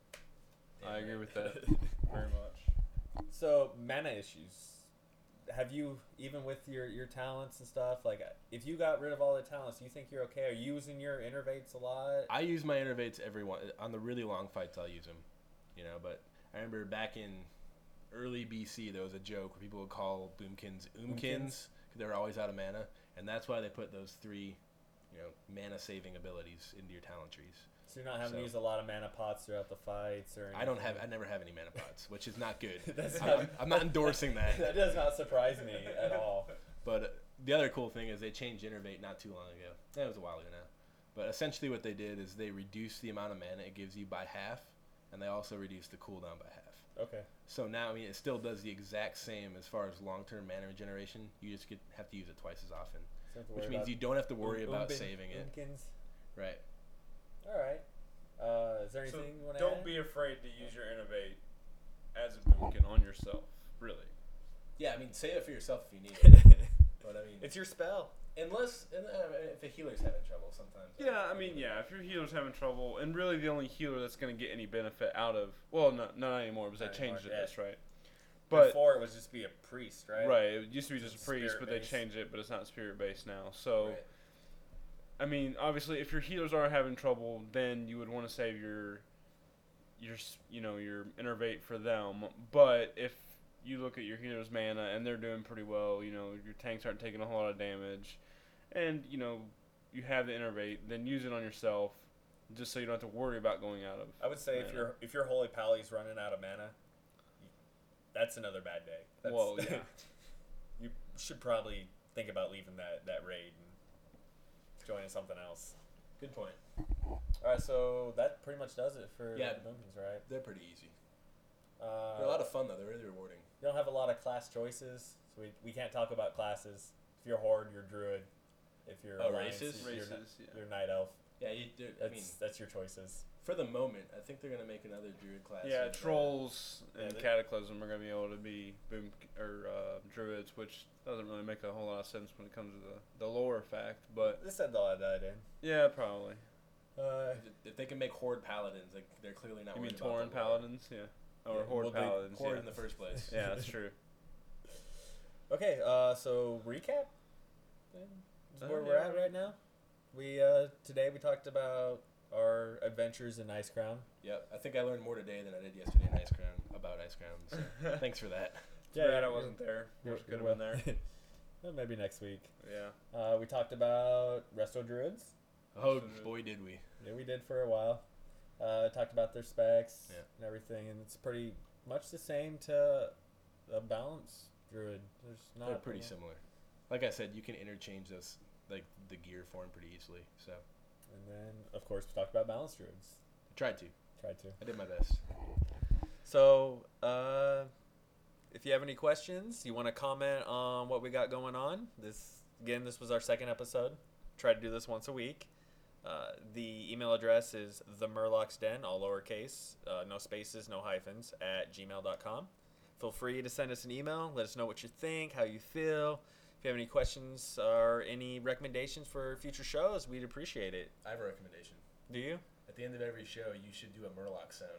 I agree with that very much. So mana issues. Have you, even with your talents and stuff, like if you got rid of all the talents, do you think you're okay? Are you using your innervates a lot? I use my innervates on the really long fights. I'll use them, but I remember back in early BC there was a joke where people would call boomkins because they were always out of mana, and that's why they put those 3, mana saving abilities into your talent trees. So you're not having So- to use a lot of mana pots throughout the fights, or anything? I never have any mana pots, which is not good. That's I'm not endorsing that. That does not surprise me at all. But the other cool thing is they changed Innervate not too long ago. That was a while ago now. But essentially what they did is they reduced the amount of mana it gives you by half, and they also reduced the cooldown by half. Okay. So now, it still does the exact same as far as long-term mana regeneration. You just have to use it twice as often, So you don't have to which worry means about you don't have to worry about Oombin- saving it. Oombkins. Right. All right. Is there So anything you want to don't add? be afraid to use your innovate as a boomkin on yourself. Really. Yeah, save it for yourself if you need it. But It's your spell. unless if a healer's having trouble sometimes. Yeah, if your healer's having trouble, and really the only healer that's going to get any benefit out of, well, not anymore, because Not they changed anymore, it, yeah. that's right. But Before it was just be a priest, right? right, it used to be just a It's priest, but they spirit-based. changed it, but it's not spirit-based now. So, Right. Obviously, if your healers are having trouble, then you would want to save your innervate for them. But if you look at your healer's mana and they're doing pretty well, your tanks aren't taking a whole lot of damage, and you have the innervate, then use it on yourself, just so you don't have to worry about going out of. I would say mana. if your holy pally's running out of mana, that's another bad day. That's, Well, yeah. You should probably think about leaving that raid and joining something else. Good point. All right, so that pretty much does it for Yeah. the boomkins, right? They're pretty easy. They're a lot of fun though. They're really rewarding. You don't have a lot of class choices, so we can't talk about classes. If you're horde, you're druid. If you're alliance, races? you're, Races, yeah. you're night elf. Yeah, That's your choices. for the moment, I think they're gonna make another druid class. Yeah, with, trolls and they- cataclysm are going to be able to be druids, which doesn't really make a whole lot of sense when it comes to the lore fact. But They said they'll add that in. yeah, probably. if they can make horde paladins, they're clearly not. You mean worried about Tauren the lore. paladins? Yeah. Or Yeah, horde well, they- paladins? Horde yeah. in the first place. Yeah, that's true. Okay, so recap. Then is where we're Yeah. at right now. We today we talked about our adventures in Ice Crown. Yep. I think I learned more today than I did yesterday in Ice Crown about Ice Crown. So thanks for that. Yeah, I wasn't there. Wish I could have been there. Well, maybe next week. Yeah. We talked about Resto Druids. Oh boy, did we! Yeah, we did for a while. Talked about their specs Yeah. and everything, and it's pretty much the same to a balance druid. There's not. They're pretty similar. Like I said, you can interchange those, like the gear form, pretty easily. So And then, of course, we talked about balance druids. I tried to. I did my best. So, if you have any questions, you want to comment on what we got going on, this was our second episode. Try to do this once a week. The email address is themurlocsden, all lowercase, no spaces, no hyphens, at gmail.com. Feel free to send us an email. Let us know what you think, how you feel. If you have any questions or any recommendations for future shows, we'd appreciate it. I have a recommendation. Do you? At the end of every show, you should do a Murloc sound.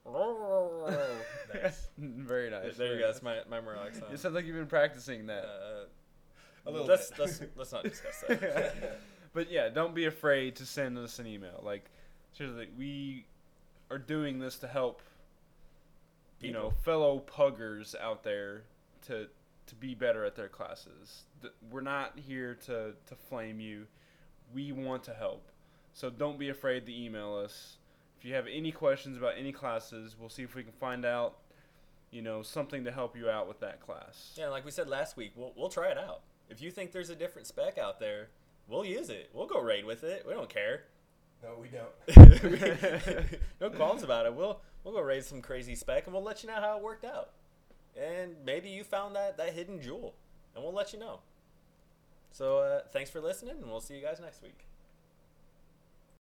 Nice. Very nice. There you very go. nice. That's my Murloc It sound. sounds like you've been practicing that. A little let's, bit. let's not discuss that. But yeah, don't be afraid to send us an email. Like, seriously, we are doing this to help, People. fellow puggers out there to be better at their classes. We're not here to flame you. We want to help. So don't be afraid to email us. If you have any questions about any classes, we'll see if we can find out, something to help you out with that class. Yeah, like we said last week, we'll try it out. If you think there's a different spec out there, we'll use it. We'll go raid with it. We don't care. No, we don't. No qualms about it. We'll go raid some crazy spec, and we'll let you know how it worked out. And maybe you found that hidden jewel, and we'll let you know. So thanks for listening, and we'll see you guys next week.